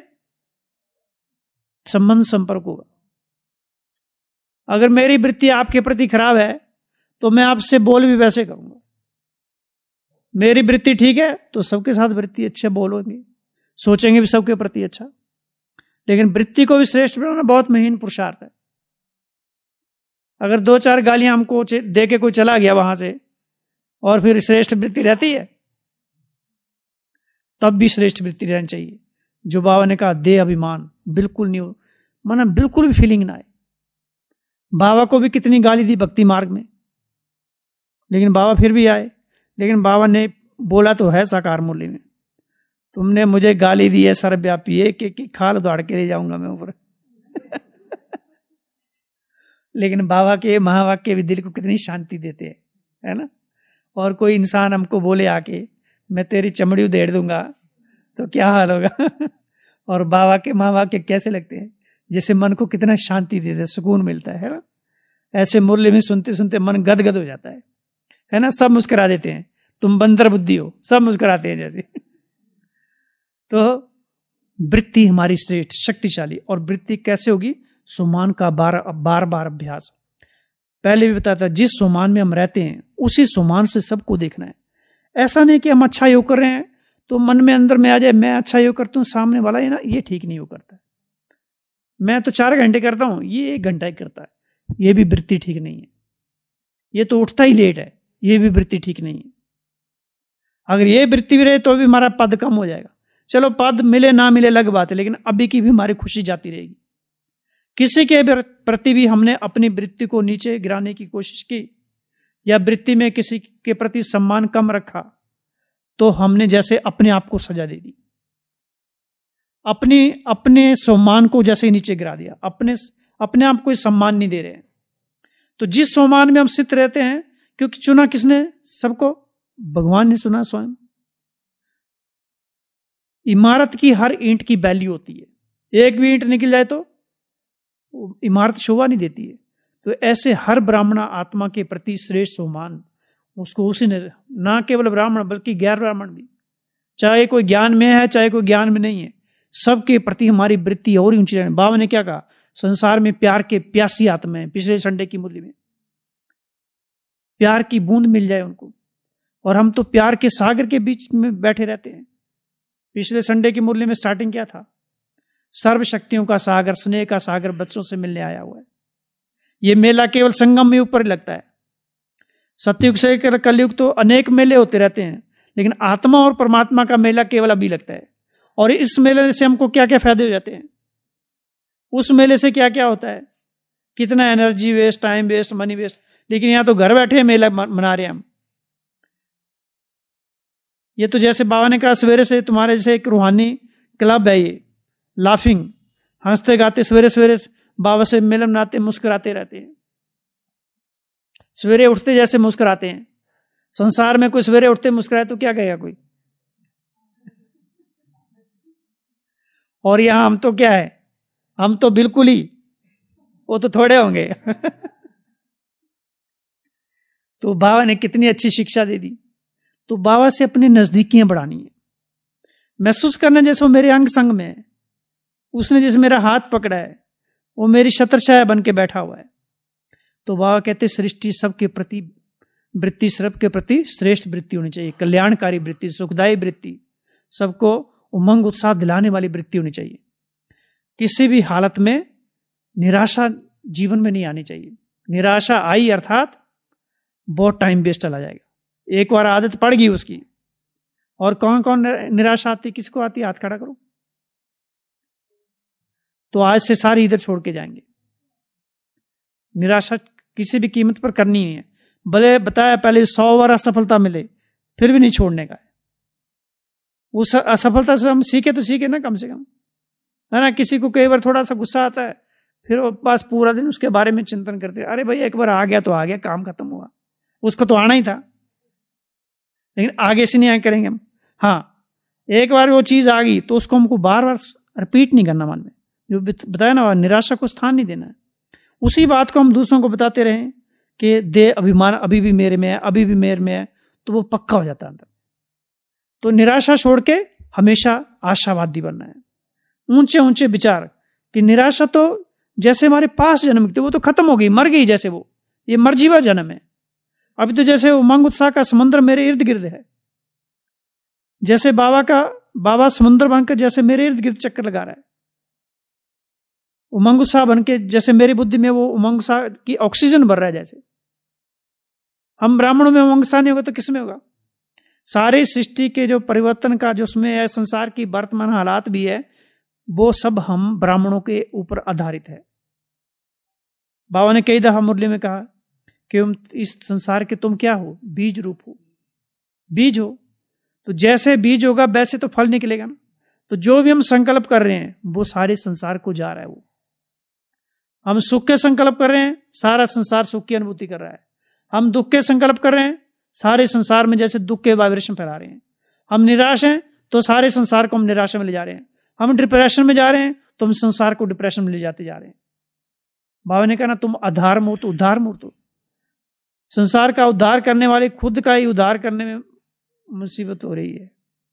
संबंध संपर्क होगा। अगर मेरी वृत्ति आपके प्रति खराब है तो मैं आपसे बोल भी वैसे करूंगा। मेरी वृत्ति ठीक है तो सबके साथ वृत्ति अच्छे बोलोगे, सोचेंगे भी सबके प्रति अच्छा। लेकिन वृत्ति को भी श्रेष्ठ बनाना बहुत महीन पुरुषार्थ है। अगर दो चार गालियां हमको दे के कोई चला गया वहां से और फिर श्रेष्ठ वृत्ति रहती है, तब भी श्रेष्ठ वृत्ति रहनी चाहिए। जो बाबा ने कहा दे अभिमान बिल्कुल नहीं हो, माना बिल्कुल भी फीलिंग ना आए। बाबा को भी कितनी गाली दी भक्ति मार्ग में, लेकिन बाबा फिर भी आए। लेकिन बाबा ने बोला तो है साकार मूल्य में, तुमने मुझे गाली दी है सर्वव्यापी, एक एक खाल उधाड़ के ले जाऊंगा मैं ऊपर। लेकिन बाबा के महावाक्य भी दिल को कितनी शांति देते हैं, है ना। और कोई इंसान हमको बोले आके मैं तेरी चमड़ी उधेड़ दूंगा तो क्या हाल होगा। और बाबा के महावाक्य कैसे लगते हैं, जैसे मन को कितना शांति देते हैं, सुकून मिलता है ना। ऐसे मुरली में सुनते सुनते मन गदगद हो जाता है, है ना। सब मुस्कुरा देते हैं, तुम बंदर बुद्धि हो, सब मुस्कुराते हैं जैसे। तो वृत्ति हमारी श्रेष्ठ शक्तिशाली, और वृत्ति कैसे होगी, सोमान का बार बार बार अभ्यास। पहले भी बताया था, जिस सोमान में हम रहते हैं उसी सोमान से सबको देखना है। ऐसा नहीं कि हम अच्छा योग कर रहे हैं तो मन में अंदर में आ जाए मैं अच्छा योग करता हूं, सामने वाला है ना ये ठीक नहीं योग करता है, मैं तो चार घंटे करता हूं ये एक घंटा ही करता है, ये भी वृत्ति ठीक नहीं है। ये तो उठता ही लेट है, ये भी वृत्ति ठीक नहीं है। अगर ये वृत्ति भी रहे तो भी हमारा पद कम हो जाएगा। चलो पद मिले ना मिले अलग बात है, लेकिन अभी की भी हमारी खुशी जाती रहेगी। किसी के प्रति भी हमने अपनी वृत्ति को नीचे गिराने की कोशिश की या वृत्ति में किसी के प्रति सम्मान कम रखा तो हमने जैसे अपने आप को सजा दे दी, अपने अपने सम्मान को जैसे नीचे गिरा दिया, अपने अपने आप को सम्मान नहीं दे रहे हैं। तो जिस सम्मान में हम स्थित रहते हैं, क्योंकि चुना किसने सबको, भगवान ने चुना स्वयं। इमारत की हर ईंट की वैल्यू होती है, एक भी ईंट निकल जाए तो इमारत शोभा नहीं देती है। तो ऐसे हर ब्राह्मण आत्मा के प्रति श्रेष्ठ सम्मान उसको उसी ने, ना केवल ब्राह्मण बल्कि गैर ब्राह्मण भी, चाहे कोई ज्ञान में है चाहे कोई ज्ञान में नहीं है, सबके प्रति हमारी वृत्ति और ऊंची रहनी। बाबा ने क्या कहा, संसार में प्यार के प्यासी आत्मा है। पिछले संडे की मुरली में प्यार की बूंद मिल जाए उनको, और हम तो प्यार के सागर के बीच में बैठे रहते हैं। पिछले संडे की मुरली में स्टार्टिंग क्या था, सर्व शक्तियों का सागर, स्नेह का सागर बच्चों से मिलने आया हुआ है। ये मेला केवल संगम में ऊपर लगता है। सतयुग से कलयुग तो अनेक मेले होते रहते हैं, लेकिन आत्मा और परमात्मा का मेला केवल अभी लगता है। और इस मेले से हमको क्या क्या फायदे हो जाते हैं, उस मेले से क्या क्या होता है, कितना energy waste, time waste, money waste. लेकिन यहां तो घर बैठे मेला मना रहे हैं हम। ये तो जैसे बाबा ने कहा, सवेरे से तुम्हारे जैसे एक रूहानी क्लब है ये, लाफिंग, हंसते गाते सवेरे सवेरे बाबा से मिलन मनाते, मुस्कुराते रहते हैं। सवेरे उठते जैसे मुस्कुराते हैं। संसार में कोई सवेरे उठते मुस्कुराए तो क्या कहेगा कोई। और यहां हम तो क्या है, हम तो बिल्कुल ही, वो तो थोड़े होंगे। तो बाबा ने कितनी अच्छी शिक्षा दे दी। तो बाबा से अपनी नजदीकियां बढ़ानी है, महसूस करना जैसे वो मेरे अंग संग में है, उसने जैसे मेरा हाथ पकड़ा है, वो मेरी छत्रछाया बन के बैठा हुआ है। तो बाबा कहते सृष्टि सबके प्रति वृत्ति, सबके प्रति श्रेष्ठ वृत्ति होनी चाहिए, कल्याणकारी वृत्ति, सुखदायी वृत्ति, सबको उमंग उत्साह दिलाने वाली वृत्ति होनी चाहिए। किसी भी हालत में निराशा जीवन में नहीं आनी चाहिए। निराशा आई अर्थात बहुत टाइम वेस्ट चला जाएगा, एक बार आदत पड़ गई उसकी। और कौन कौन निराशा आती, किसको आती, हाथ खड़ा करो। तो आज से सारी इधर छोड़ के जाएंगे। निराशा किसी भी कीमत पर करनी नहीं है, भले बताया पहले सौ बार असफलता मिले फिर भी नहीं छोड़ने का है। उस असफलता से हम सीखे तो सीखे ना, कम से कम, है ना। किसी को कई बार थोड़ा सा गुस्सा आता है, फिर वो बस पूरा दिन उसके बारे में चिंतन करते, अरे भाई एक बार आ गया तो आ गया, काम खत्म हुआ, उसको तो आना ही था, लेकिन आगे से नहीं करेंगे हम। हाँ, एक बार वो चीज आ गई तो उसको हमको बार बार रिपीट नहीं करना मन में, जो बताया ना, निराशा को स्थान नहीं देना है। उसी बात को हम दूसरों को बताते रहें कि दे अभिमान अभी भी मेरे में है, अभी भी मेरे में है, तो वो पक्का हो जाता है अंदर। तो निराशा छोड़ के हमेशा आशावादी बनना है। ऊंचे ऊंचे विचार कि निराशा तो जैसे हमारे पास जन्म की थी, वो तो खत्म हो गई, मर गई, जैसे वो ये मरजीवा जन्म है। अभी तो जैसे उमंग उत्साह का समुद्र मेरे इर्द गिर्द है, जैसे बाबा का बाबा समुद्र बनकर जैसे मेरे इर्द गिर्द चक्कर लगा रहा है, उमंग उत्साह बन के जैसे मेरी बुद्धि में वो उमंग उत्साह की ऑक्सीजन भर रहा है। जैसे हम ब्राह्मणों में उमंग उत्साह नहीं होगा तो किसमें होगा? सारी सृष्टि के जो परिवर्तन का जो उसमें है, संसार की वर्तमान हालात भी है, वो सब हम ब्राह्मणों के ऊपर आधारित है। बाबा ने कई दफा मुरली में कहा कि इस संसार के तुम क्या हो? बीज रूप हो। बीज हो तो जैसे बीज होगा वैसे तो फल निकलेगा ना। तो जो भी हम संकल्प कर रहे हैं वो सारे संसार को जा रहा है। वो हम सुख के संकल्प कर रहे हैं, सारा संसार सुख की अनुभूति कर रहा है। हम दुख के संकल्प कर रहे हैं, सारे संसार में जैसे दुख के वाइब्रेशन फैला रहे हैं। हम निराश हैं तो सारे संसार को हम निराशा में ले जा रहे हैं। हम डिप्रेशन में जा रहे हैं तो हम संसार को डिप्रेशन में ले जाते जा रहे हैं। बाबा ने कहा ना, तुम आधार मूर्त उद्धार मूर्त हो। संसार का उद्धार करने वाले खुद का ही उद्धार करने में मुसीबत हो रही है।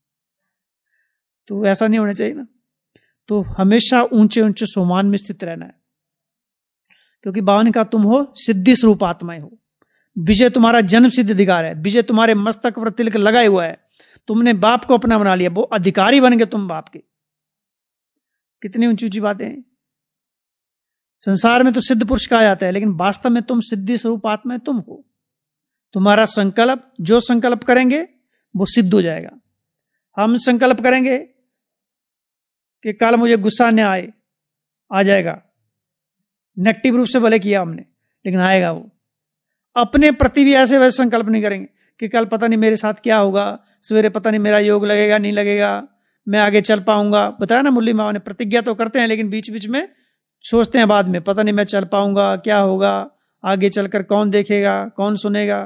तो ऐसा नहीं होना चाहिए ना। तो हमेशा ऊंचे ऊंचे सोमान में स्थित रहना है, क्योंकि बाबा ने कहा तुम हो सिद्धि स्वरूप आत्माएं हो। विजय तुम्हारा जन्म सिद्ध अधिकार है। विजय तुम्हारे मस्तक पर तिलक लगाए हुआ है। तुमने बाप को अपना बना लिया, वो अधिकारी बन गए तुम बाप के। कितनी ऊंची ऊंची बातें हैं। संसार में तो सिद्ध पुरुष कहा जाता है, लेकिन वास्तव में तुम सिद्धि स्वरूप आत्माएं तुम हो। तुम्हारा संकल्प, जो संकल्प करेंगे वो सिद्ध हो जाएगा। हम संकल्प करेंगे कि कल मुझे गुस्सा न आए, आ जाएगा। नेगेटिव रूप से भले किया हमने, लेकिन आएगा वो। अपने प्रति भी ऐसे वैसे संकल्प नहीं करेंगे कि कल पता नहीं मेरे साथ क्या होगा, सवेरे पता नहीं मेरा योग लगेगा नहीं लगेगा, मैं आगे चल पाऊंगा। बताया ना मुरली माँ ने, प्रतिज्ञा तो करते हैं लेकिन बीच बीच में सोचते हैं बाद में, पता नहीं मैं चल पाऊंगा, क्या होगा, आगे चलकर कौन देखेगा, कौन सुनेगा।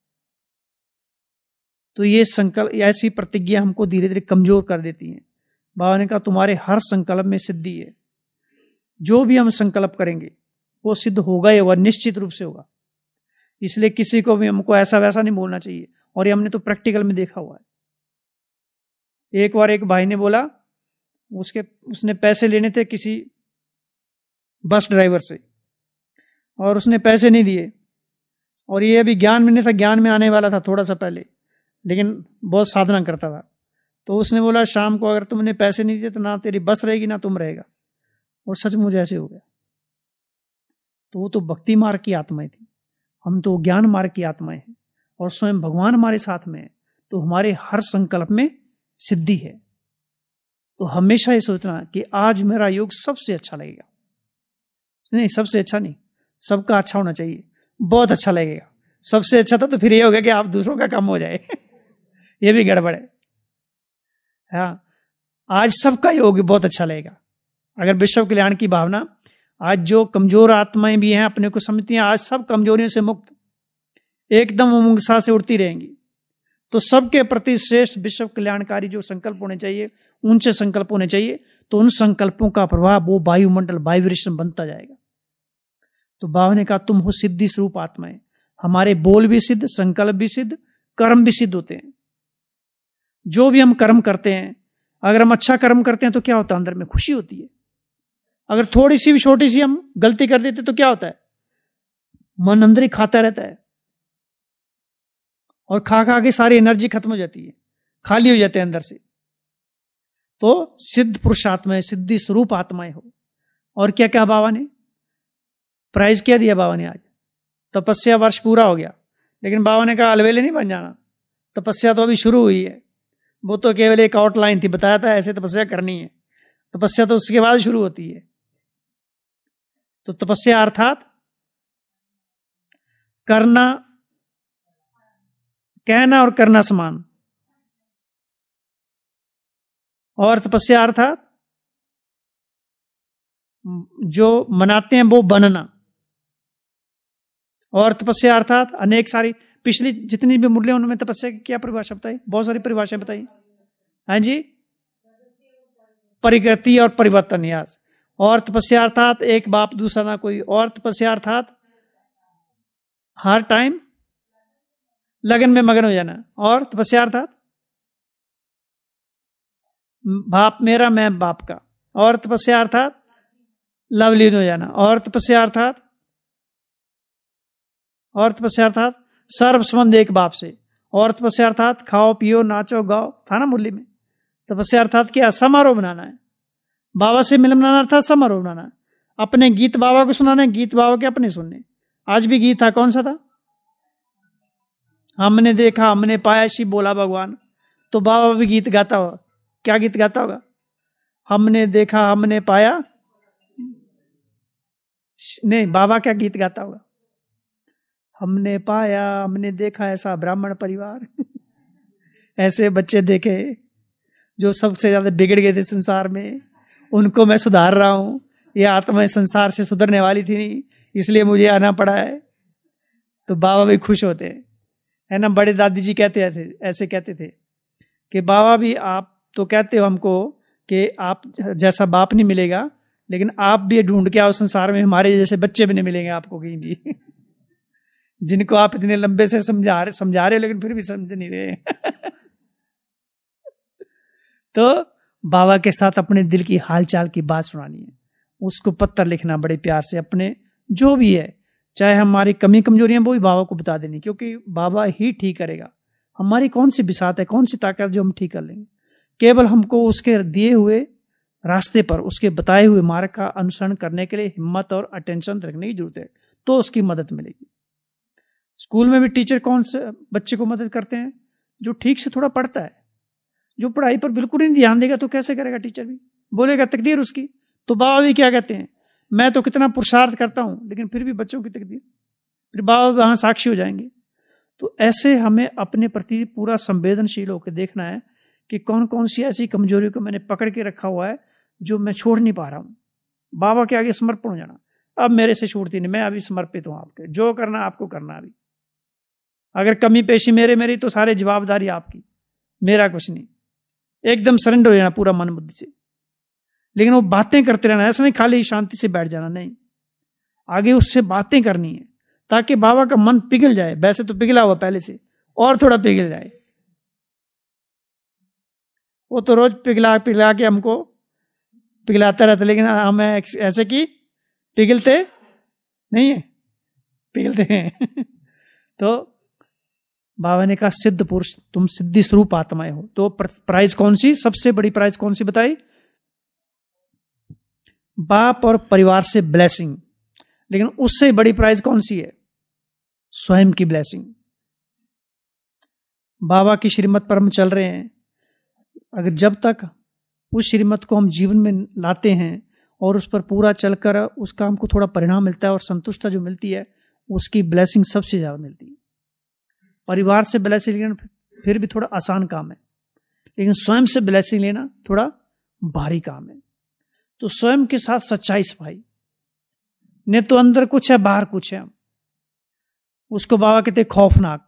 तो ये संकल्प, ऐसी प्रतिज्ञा हमको धीरे धीरे कमजोर कर देती हैं। बाबा ने कहा तुम्हारे हर संकल्प में सिद्धि है। जो भी हम संकल्प करेंगे वो सिद्ध होगा ही होगा, निश्चित रूप से होगा। इसलिए किसी को भी हमको ऐसा वैसा नहीं बोलना चाहिए। और ये हमने तो प्रैक्टिकल में देखा हुआ है। एक बार एक भाई ने बोला, उसके उसने पैसे लेने थे किसी बस ड्राइवर से, और उसने पैसे नहीं दिए। और ये अभी ज्ञान में नहीं था, ज्ञान में आने वाला था थोड़ा सा पहले, लेकिन बहुत साधना करता था। तो उसने बोला शाम को अगर तुमने पैसे नहीं दिए तो ना तेरी बस रहेगी ना तुम रहेगा। और सचमुच ऐसे हो गया। तो वो तो भक्ति मार्ग की आत्माएं थी, हम तो ज्ञान मार्ग की आत्माएं हैं, और स्वयं भगवान हमारे साथ में है। तो हमारे हर संकल्प में सिद्धि है। तो हमेशा ये सोचना कि आज मेरा योग सबसे अच्छा लगेगा। नहीं, सबसे अच्छा नहीं, सबका अच्छा होना चाहिए। बहुत अच्छा लगेगा। सबसे अच्छा था तो फिर ये हो गया कि आप दूसरों का कम हो जाए ये भी गड़बड़ है। हाँ, आज सबका योग बहुत अच्छा लगेगा। अगर विश्व कल्याण की भावना, आज जो कमजोर आत्माएं भी हैं अपने को समझती हैं, आज सब कमजोरियों से मुक्त एकदम उमंगसा से उड़ती रहेंगी। तो सबके प्रति श्रेष्ठ विश्व कल्याणकारी जो संकल्प होने चाहिए, ऊंचे संकल्प होने चाहिए। तो उन संकल्पों का प्रभाव वो वायुमंडल वाइब्रेशन बनता जाएगा। तो बाबा ने कहा तुम हो सिद्धि स्वरूप आत्माएं। हमारे बोल भी सिद्ध, संकल्प भी सिद्ध, कर्म भी सिद्ध होते हैं। जो भी हम कर्म करते हैं, अगर हम अच्छा कर्म करते हैं तो क्या होता है, अंदर में खुशी होती है। अगर थोड़ी सी भी छोटी सी हम गलती कर देते तो क्या होता है, मन अंदर ही खाता रहता है और खा खा के सारी एनर्जी खत्म हो जाती है, खाली हो जाते हैं अंदर से। तो सिद्ध पुरुषात्माएं, सिद्धि स्वरूप आत्माएं हो। और क्या क्या बाबा ने प्राइज क्या दिया, बाबा ने आज तपस्या वर्ष पूरा हो गया, लेकिन बाबा ने कहा अलवेले नहीं बन जाना, तपस्या तो अभी शुरू हुई है। वो तो केवल एक आउटलाइन थी, बताया था ऐसे तपस्या करनी है, तपस्या तो उसके बाद शुरू होती है। तो तपस्या अर्थात करना, कहना और करना समान, और तपस्या अर्थात जो मनाते हैं वो बनना, और तपस्या अर्थात अनेक सारी पिछली जितनी भी मूल्य उनमें तपस्या की क्या परिभाषा बताई, बहुत सारी परिभाषाएं बताई। हाँ जी, परिकृति और परिवर्तन यास। और तपस्या अर्थात एक बाप दूसरा ना कोई, और तपस्या अर्थात हर टाइम लगन में मगन हो जाना, और तपस्या अर्थात बाप मेरा मैं बाप का, और तपस्या अर्थात लवलीन हो जाना, और तपस्या अर्थात और तपस्या अर्थात सर्व संबंध एक बाप से, और तपस्या अर्थात खाओ पियो नाचो गाओ, था ना मुरली में। तपस्या अर्थात क्या, समारोह बनाना है, बाबा से मिलन बनाना अर्थात समारोह बनाना। अपने गीत बाबा को सुनाने, गीत बाबा के अपने सुनने। आज भी गीत था, कौन सा था, हमने देखा हमने पाया शिव बोला भगवान। तो बाबा भी गीत गाता होगा, क्या गीत गाता होगा, हमने देखा हमने पाया, नहीं बाबा क्या गीत गाता होगा, हमने पाया हमने देखा ऐसा ब्राह्मण परिवार ऐसे बच्चे देखे जो सबसे ज्यादा बिगड़ गए थे संसार में, उनको मैं सुधार रहा हूं। ये आत्मा संसार से सुधरने वाली थी नहीं, इसलिए मुझे आना पड़ा है। तो बाबा भी खुश होते हैं, है ना। बड़े दादी जी कहते थे, ऐसे कहते थे कि बाबा भी आप तो कहते हो हमको कि आप जैसा बाप नहीं मिलेगा, लेकिन आप भी ढूंढ के आओ संसार में, हमारे जैसे बच्चे भी नहीं मिलेंगे आपको कहीं भी जिनको आप इतने लंबे से समझा रहे समझा रहे हो लेकिन फिर भी समझ नहीं रहे तो बाबा के साथ अपने दिल की हालचाल की बात सुनानी है, उसको पत्थर लिखना बड़े प्यार से, अपने जो भी है, चाहे हमारी कमी कमजोरियां वो भी बाबा को बता देनी, क्योंकि बाबा ही ठीक करेगा। हमारी कौन सी बिसात है, कौन सी ताकत जो हम ठीक कर लेंगे। केवल हमको उसके दिए हुए रास्ते पर, उसके बताए हुए मार्ग का अनुसरण करने के लिए हिम्मत और अटेंशन रखने की जरूरत है, तो उसकी मदद मिलेगी। स्कूल में भी टीचर कौन से बच्चे को मदद करते हैं, जो ठीक से थोड़ा पढ़ता है। जो पढ़ाई पर बिल्कुल नहीं ध्यान देगा तो कैसे करेगा टीचर भी, बोलेगा तकदीर उसकी। तो बाबा भी क्या कहते हैं, मैं तो कितना पुरुषार्थ करता हूं लेकिन फिर भी बच्चों की तकदीर, फिर बाबा वहां साक्षी हो जाएंगे। तो ऐसे हमें अपने प्रति पूरा संवेदनशील होकर देखना है कि कौन कौन सी ऐसी कमजोरियों को मैंने पकड़ के रखा हुआ है जो मैं छोड़ नहीं पा रहा हूं। बाबा के आगे समर्पण हो जाना, अब मेरे से छूटती नहीं, मैं अभी समर्पित हूं आपके, जो करना आपको करना। अभी अगर कमी पेशी मेरे मेरी तो सारे जवाबदारी आपकी, मेरा कुछ नहीं। एकदम सरेंडर हो जाना पूरा मन बुद्धि से। लेकिन वो बातें करते रहना, ऐसा नहीं खाली शांति से बैठ जाना, नहीं, आगे उससे बातें करनी है ताकि बाबा का मन पिघल जाए। वैसे तो पिघला हुआ पहले से, और थोड़ा पिघल जाए। वो तो रोज पिघला पिघला के हमको पिघलाता रहता, लेकिन हम ऐसे कि पिघलते नहीं है, पिघलते हैं तो बाबा ने कहा सिद्ध पुरुष तुम सिद्धि स्वरूप आत्माएं हो। तो प्राइज कौन सी, सबसे बड़ी प्राइज कौन सी बताई, बाप और परिवार से ब्लेसिंग। लेकिन उससे बड़ी प्राइज कौन सी है, स्वयं की ब्लेसिंग। बाबा की श्रीमत पर हम चल रहे हैं, अगर जब तक उस श्रीमत को हम जीवन में लाते हैं और उस पर पूरा चलकर उसका हमको थोड़ा परिणाम मिलता है और संतुष्टता जो मिलती है, उसकी ब्लेसिंग सबसे ज्यादा मिलती है। परिवार से ब्लेसिंग लेना फिर भी थोड़ा आसान काम है, लेकिन स्वयं से ब्लेसिंग लेना थोड़ा भारी काम है। तो स्वयं के साथ सच्चाई सफाई, ने तो अंदर कुछ है बाहर कुछ है, उसको बाबा कहते खौफनाक।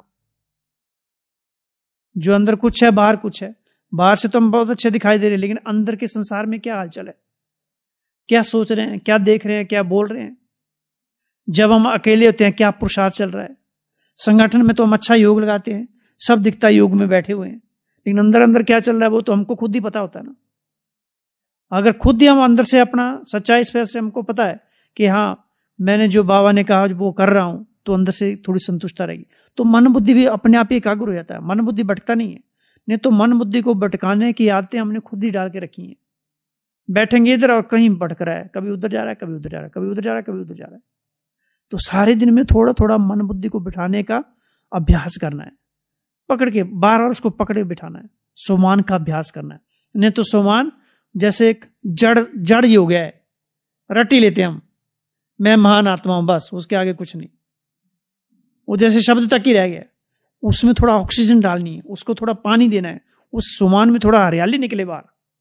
जो अंदर कुछ है बाहर कुछ है, बाहर से तो हम बहुत अच्छे दिखाई दे रहे हैं, लेकिन अंदर के संसार में क्या हालचाल है, क्या सोच रहे हैं, क्या देख रहे हैं, क्या बोल रहे हैं। जब हम अकेले होते हैं क्या पुरुषार्थ चल रहा है। संगठन में तो हम अच्छा योग लगाते हैं, सब दिखता योग में बैठे हुए हैं, लेकिन अंदर अंदर क्या चल रहा है वो तो हमको खुद ही पता होता है ना। अगर खुद ही हम अंदर से अपना सच्चाई से हमको पता है कि हाँ मैंने जो बाबा ने कहा वो कर रहा हूं, तो अंदर से थोड़ी संतुष्टता रहेगी। तो मन बुद्धि भी अपने आप ही एकाग्र हो जाता है, मन बुद्धि भटकता नहीं है। नहीं तो मन बुद्धि को भटकाने की आदतें हमने खुद ही डाल के रखी हैं। बैठेंगे इधर और कहीं भटक रहा है, कभी उधर जा रहा है, कभी उधर जा रहा है, कभी उधर जा रहा है, कभी उधर जा रहा है। तो सारे दिन में थोड़ा थोड़ा मन बुद्धि को बिठाने का अभ्यास करना है, पकड़ के बार बार उसको पकड़ के बिठाना है, सोमान का अभ्यास करना है। नहीं तो सोमान जैसे एक जड़ जड़ ही हो गया है, रटी लेते हम, मैं महान आत्मा हूं, बस उसके आगे कुछ नहीं, वो जैसे शब्द तक ही रह गया। उसमें थोड़ा ऑक्सीजन डालनी है, उसको थोड़ा पानी देना है, उस सोमान में थोड़ा हरियाली निकले बाहर।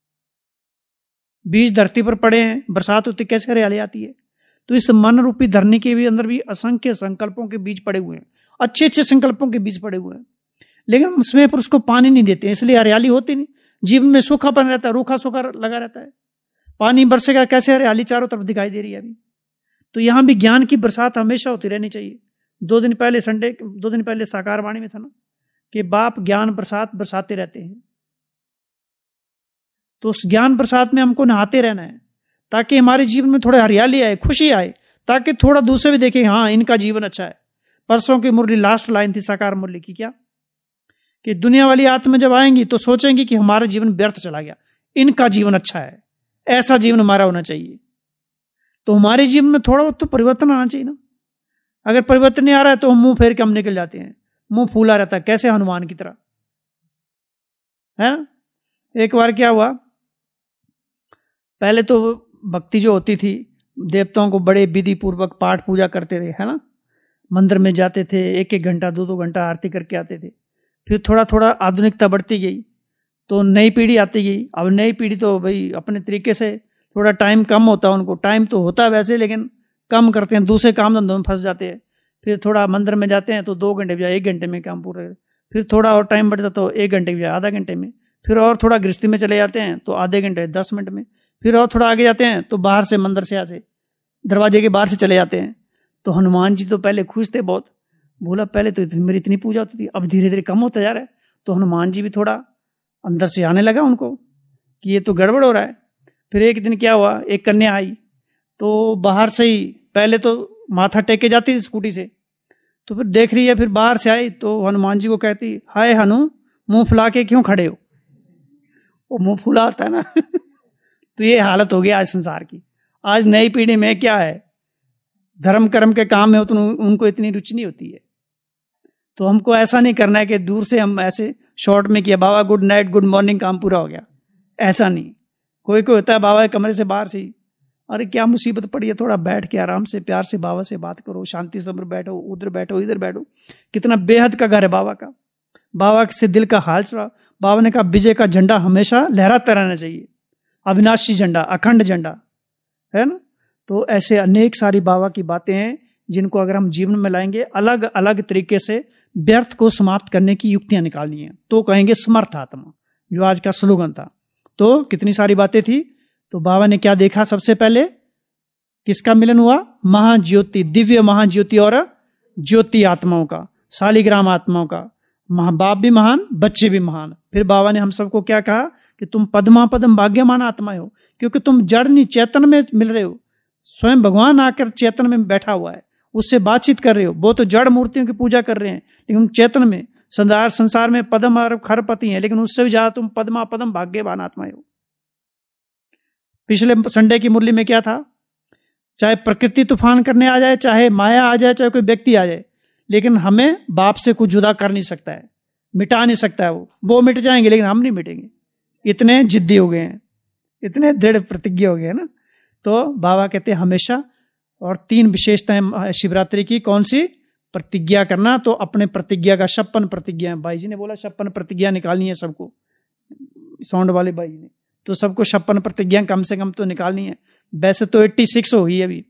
बीज धरती पर पड़े हैं, बरसात होती कैसे हरियाली आती है। तो इस मन रूपी धरनी के भी अंदर भी असंख्य संकल्पों के बीज पड़े हुए हैं, अच्छे अच्छे संकल्पों के बीज पड़े हुए हैं, लेकिन उसमें पर उसको पानी नहीं देते, इसलिए हरियाली होती नहीं। जीवन में सूखापन रहता है, रूखा सूखा लगा रहता है। पानी बरसेगा कैसे हरियाली चारों तरफ दिखाई दे रही है अभी। तो यहां भी ज्ञान की बरसात हमेशा होती रहनी चाहिए। दो दिन पहले संडे दो दिन पहले साकार वाणी में था ना कि बाप ज्ञान बरसात बरसाते रहते हैं। तो उस ज्ञान बरसात में हमको नहाते रहना है, ताकि हमारे जीवन में थोड़ा हरियाली आए, खुशी आए, ताकि थोड़ा दूसरे भी देखें हाँ इनका जीवन अच्छा है। परसों की मुरली लास्ट लाइन थी साकार मुरली की, क्या कि दुनिया वाली आत्मा जब आएंगी तो सोचेंगी कि हमारा जीवन व्यर्थ चला गया, इनका जीवन अच्छा है, ऐसा जीवन हमारा होना चाहिए। तो हमारे जीवन में थोड़ा बहुत तो परिवर्तन आना चाहिए ना। अगर परिवर्तन नहीं आ रहा है तो हम मुंह फेर के हम निकल जाते हैं, मुंह फूला रहता है कैसे हनुमान की तरह, है ना। एक बार क्या हुआ, पहले तो भक्ति जो होती थी, देवताओं को बड़े विधि पूर्वक पाठ पूजा करते थे, है ना, मंदिर में जाते थे, एक एक घंटा दो दो घंटा आरती करके आते थे। फिर थोड़ा थोड़ा आधुनिकता बढ़ती गई तो नई पीढ़ी आती गई। अब नई पीढ़ी तो भाई अपने तरीके से थोड़ा टाइम कम होता है उनको, टाइम तो होता है वैसे लेकिन कम करते हैं, दूसरे काम धंधों में फंस जाते हैं। फिर थोड़ा मंदिर में जाते हैं तो दो घंटे बजाय एक घंटे में काम पूरे, फिर थोड़ा और टाइम बढ़ता तो एक घंटे बजाय आधा घंटे में, फिर और थोड़ा गृहस्थी में चले जाते हैं तो आधे घंटे दस मिनट में, फिर और थोड़ा आगे जाते हैं तो बाहर से मंदिर से ऐसे दरवाजे के बाहर से चले जाते हैं। तो हनुमान जी तो पहले खुश थे बहुत, बोला पहले तो इतनी मेरी इतनी पूजा होती थी, अब धीरे धीरे कम होता जा रहा है। तो हनुमान जी भी थोड़ा अंदर से आने लगा उनको कि ये तो गड़बड़ हो रहा है। फिर एक दिन क्या हुआ, एक कन्या आई तो बाहर से ही पहले तो माथा टेक के जाती थी स्कूटी से, तो फिर देख रही है, फिर बाहर से आई तो हनुमान जी को कहती हाय हनु मुंह फुला के क्यों खड़े हो। वो मुंह फुला होता है ना तो ये हालत हो गया आज संसार की। आज नई पीढ़ी में क्या है, धर्म कर्म के काम में तो उनको इतनी रुचि नहीं होती है। तो हमको ऐसा नहीं करना है कि दूर से हम ऐसे शॉर्ट में किया बाबा गुड नाइट गुड मॉर्निंग काम पूरा हो गया, ऐसा नहीं। कोई कोई होता है बाबा कमरे से बाहर से ही, अरे क्या मुसीबत पड़ी है, थोड़ा बैठ के आराम से प्यार से बाबा से बात करो, शांति से बैठो, उधर बैठो इधर बैठो। कितना बेहद का घर है बाबा का, बाबा से दिल का हाल चला। बाबा ने कहा विजय का झंडा हमेशा लहराता रहना चाहिए, अविनाशी झंडा, अखंड झंडा, है ना। तो ऐसे अनेक सारी बाबा की बातें हैं जिनको अगर हम जीवन में लाएंगे, अलग अलग तरीके से व्यर्थ को समाप्त करने की युक्तियां निकालनी है, तो कहेंगे समर्थ आत्मा, जो आज का स्लोगन था। तो कितनी सारी बातें थी। तो बाबा ने क्या देखा, सबसे पहले किसका मिलन हुआ, महाज्योति, दिव्य महाज्योति और ज्योति आत्माओं का, शालिग्राम आत्माओं का। बाप भी महान, बच्चे भी महान। फिर बाबा ने हम सबको क्या कहा कि तुम पद्मा पद्म भाग्यमान आत्माएं हो, क्योंकि तुम जड़ नहीं चेतन में मिल रहे हो। स्वयं भगवान आकर चेतन में बैठा हुआ है, उससे बातचीत कर रहे हो। वो तो जड़ मूर्तियों की पूजा कर रहे हैं, लेकिन चेतन में संसार संसार में पद्म और खरपति हैं, लेकिन उससे भी ज्यादा तुम पद्मा पद्म भाग्यवान आत्माएं हो। पिछले संडे की मुरली में क्या था, चाहे प्रकृति तूफान करने आ जाए, चाहे माया आ जाए, चाहे कोई व्यक्ति आ जाए, लेकिन हमें बाप से कुछ जुदा कर नहीं सकता है, मिटा नहीं सकता है। वो वो मिट जाएंगे लेकिन हम नहीं मिटेंगे, इतने जिद्दी हो गए हैं, इतने दृढ़ प्रतिज्ञा हो गए हैं ना। तो बाबा कहते हैं हमेशा, और तीन विशेषताएं शिवरात्रि की, कौन सी, प्रतिज्ञा करना। तो अपने प्रतिज्ञा का छप्पन प्रतिज्ञा, भाई जी ने बोला छप्पन प्रतिज्ञा निकालनी है सबको, साउंड वाले भाई ने, तो सबको छप्पन प्रतिज्ञा कम से कम तो निकालनी है। वैसे तो एट्टी सिक्स हो गई अभी,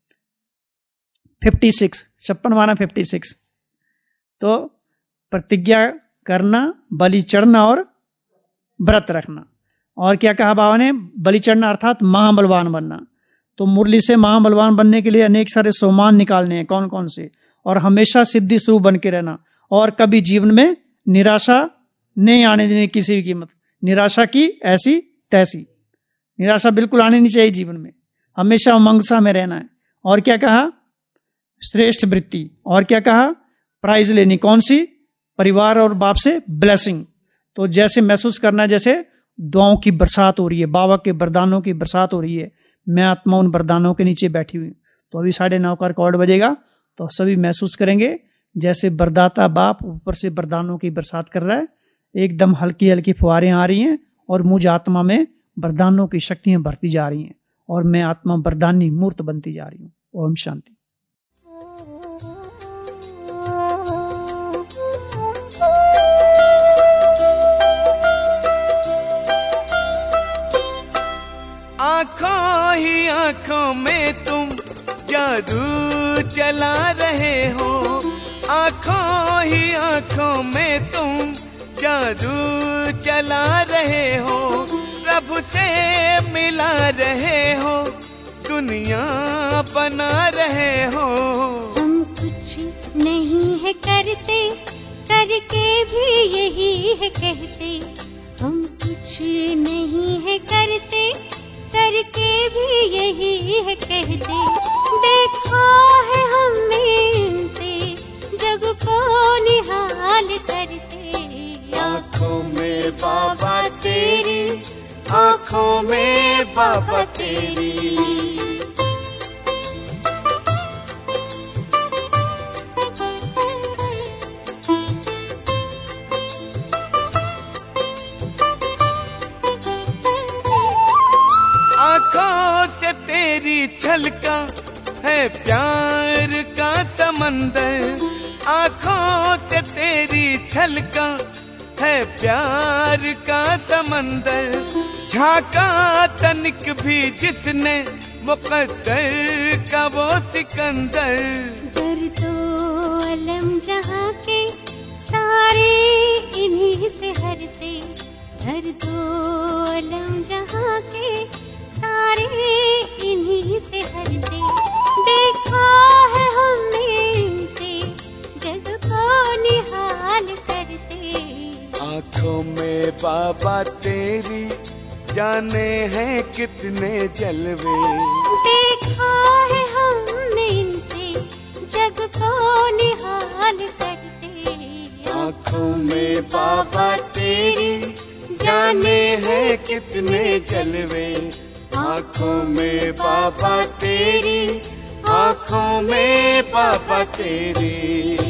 फिफ्टी सिक्स, छप्पन माना फिफ्टी सिक्स। तो प्रतिज्ञा करना, बलि चढ़ना और व्रत रखना। और क्या कहा बाबा ने, बलि चढ़ना अर्थात महाबलवान बनना। तो मुरली से महाबलवान बनने के लिए अनेक सारे सोमान निकालने हैं, कौन कौन से, और हमेशा सिद्धि स्वरूप बन के रहना, और कभी जीवन में निराशा नहीं आने देनी किसी भी कीमत। निराशा की ऐसी तैसी, निराशा बिल्कुल आनी नहीं चाहिए जीवन में, हमेशा उमंगसा में रहना है। और क्या कहा? श्रेष्ठ वृत्ति। और क्या कहा? प्राइज लेनी। कौन सी? परिवार और बाप से ब्लेसिंग। तो जैसे महसूस करना जैसे दुआओं की बरसात हो रही है, बाबा के वरदानों की बरसात हो रही है, मैं आत्मा उन वरदानों के नीचे बैठी हुई। तो अभी साढ़े नौ का रिकॉर्ड बजेगा तो सभी महसूस करेंगे जैसे वरदाता बाप ऊपर से वरदानों की बरसात कर रहा है, एकदम हल्की हल्की फुहारें आ रही हैं और मुझ आत्मा में वरदानों की शक्तियां बढ़ती जा रही हैं और मैं आत्मा वरदानी मूर्त बनती जा रही हूँ। ओम शांति। आँखों ही आँखों में तुम जादू चला रहे हो, आँखों ही आँखों में तुम जादू चला रहे हो, प्रभु से मिला रहे हो, दुनिया बना रहे हो। हम कुछ नहीं है करते, करके भी यही है कहते, हम कुछ नहीं है करते, करके भी यही है कहते, देखा है हमने इनसे जग को निहाल करते। आँखों में बाबा तेरी, आँखों में बाबा तेरी। आँखों से तेरी छलका है प्यार का समंदर, आँखों से तेरी छलका है प्यार का समंदर, झांका तनिक भी जिसने मुकद्दर का वो सिकंदर। दर्दो अलम जहाँ के सारे इन्हीं से हरते, दर्दो अलम जहाँ के सारे इन्हीं से हरते, देखा है हमने इनसे जग को निहाल करते। आँखों में बाबा तेरी जाने हैं कितने जलवे, देखा है हमने इनसे जग को निहाल करते। आँखों में बाबा तेरी जाने हैं कितने जलवे, आँखों में बाबा तेरी, आँखों में बाबा तेरी।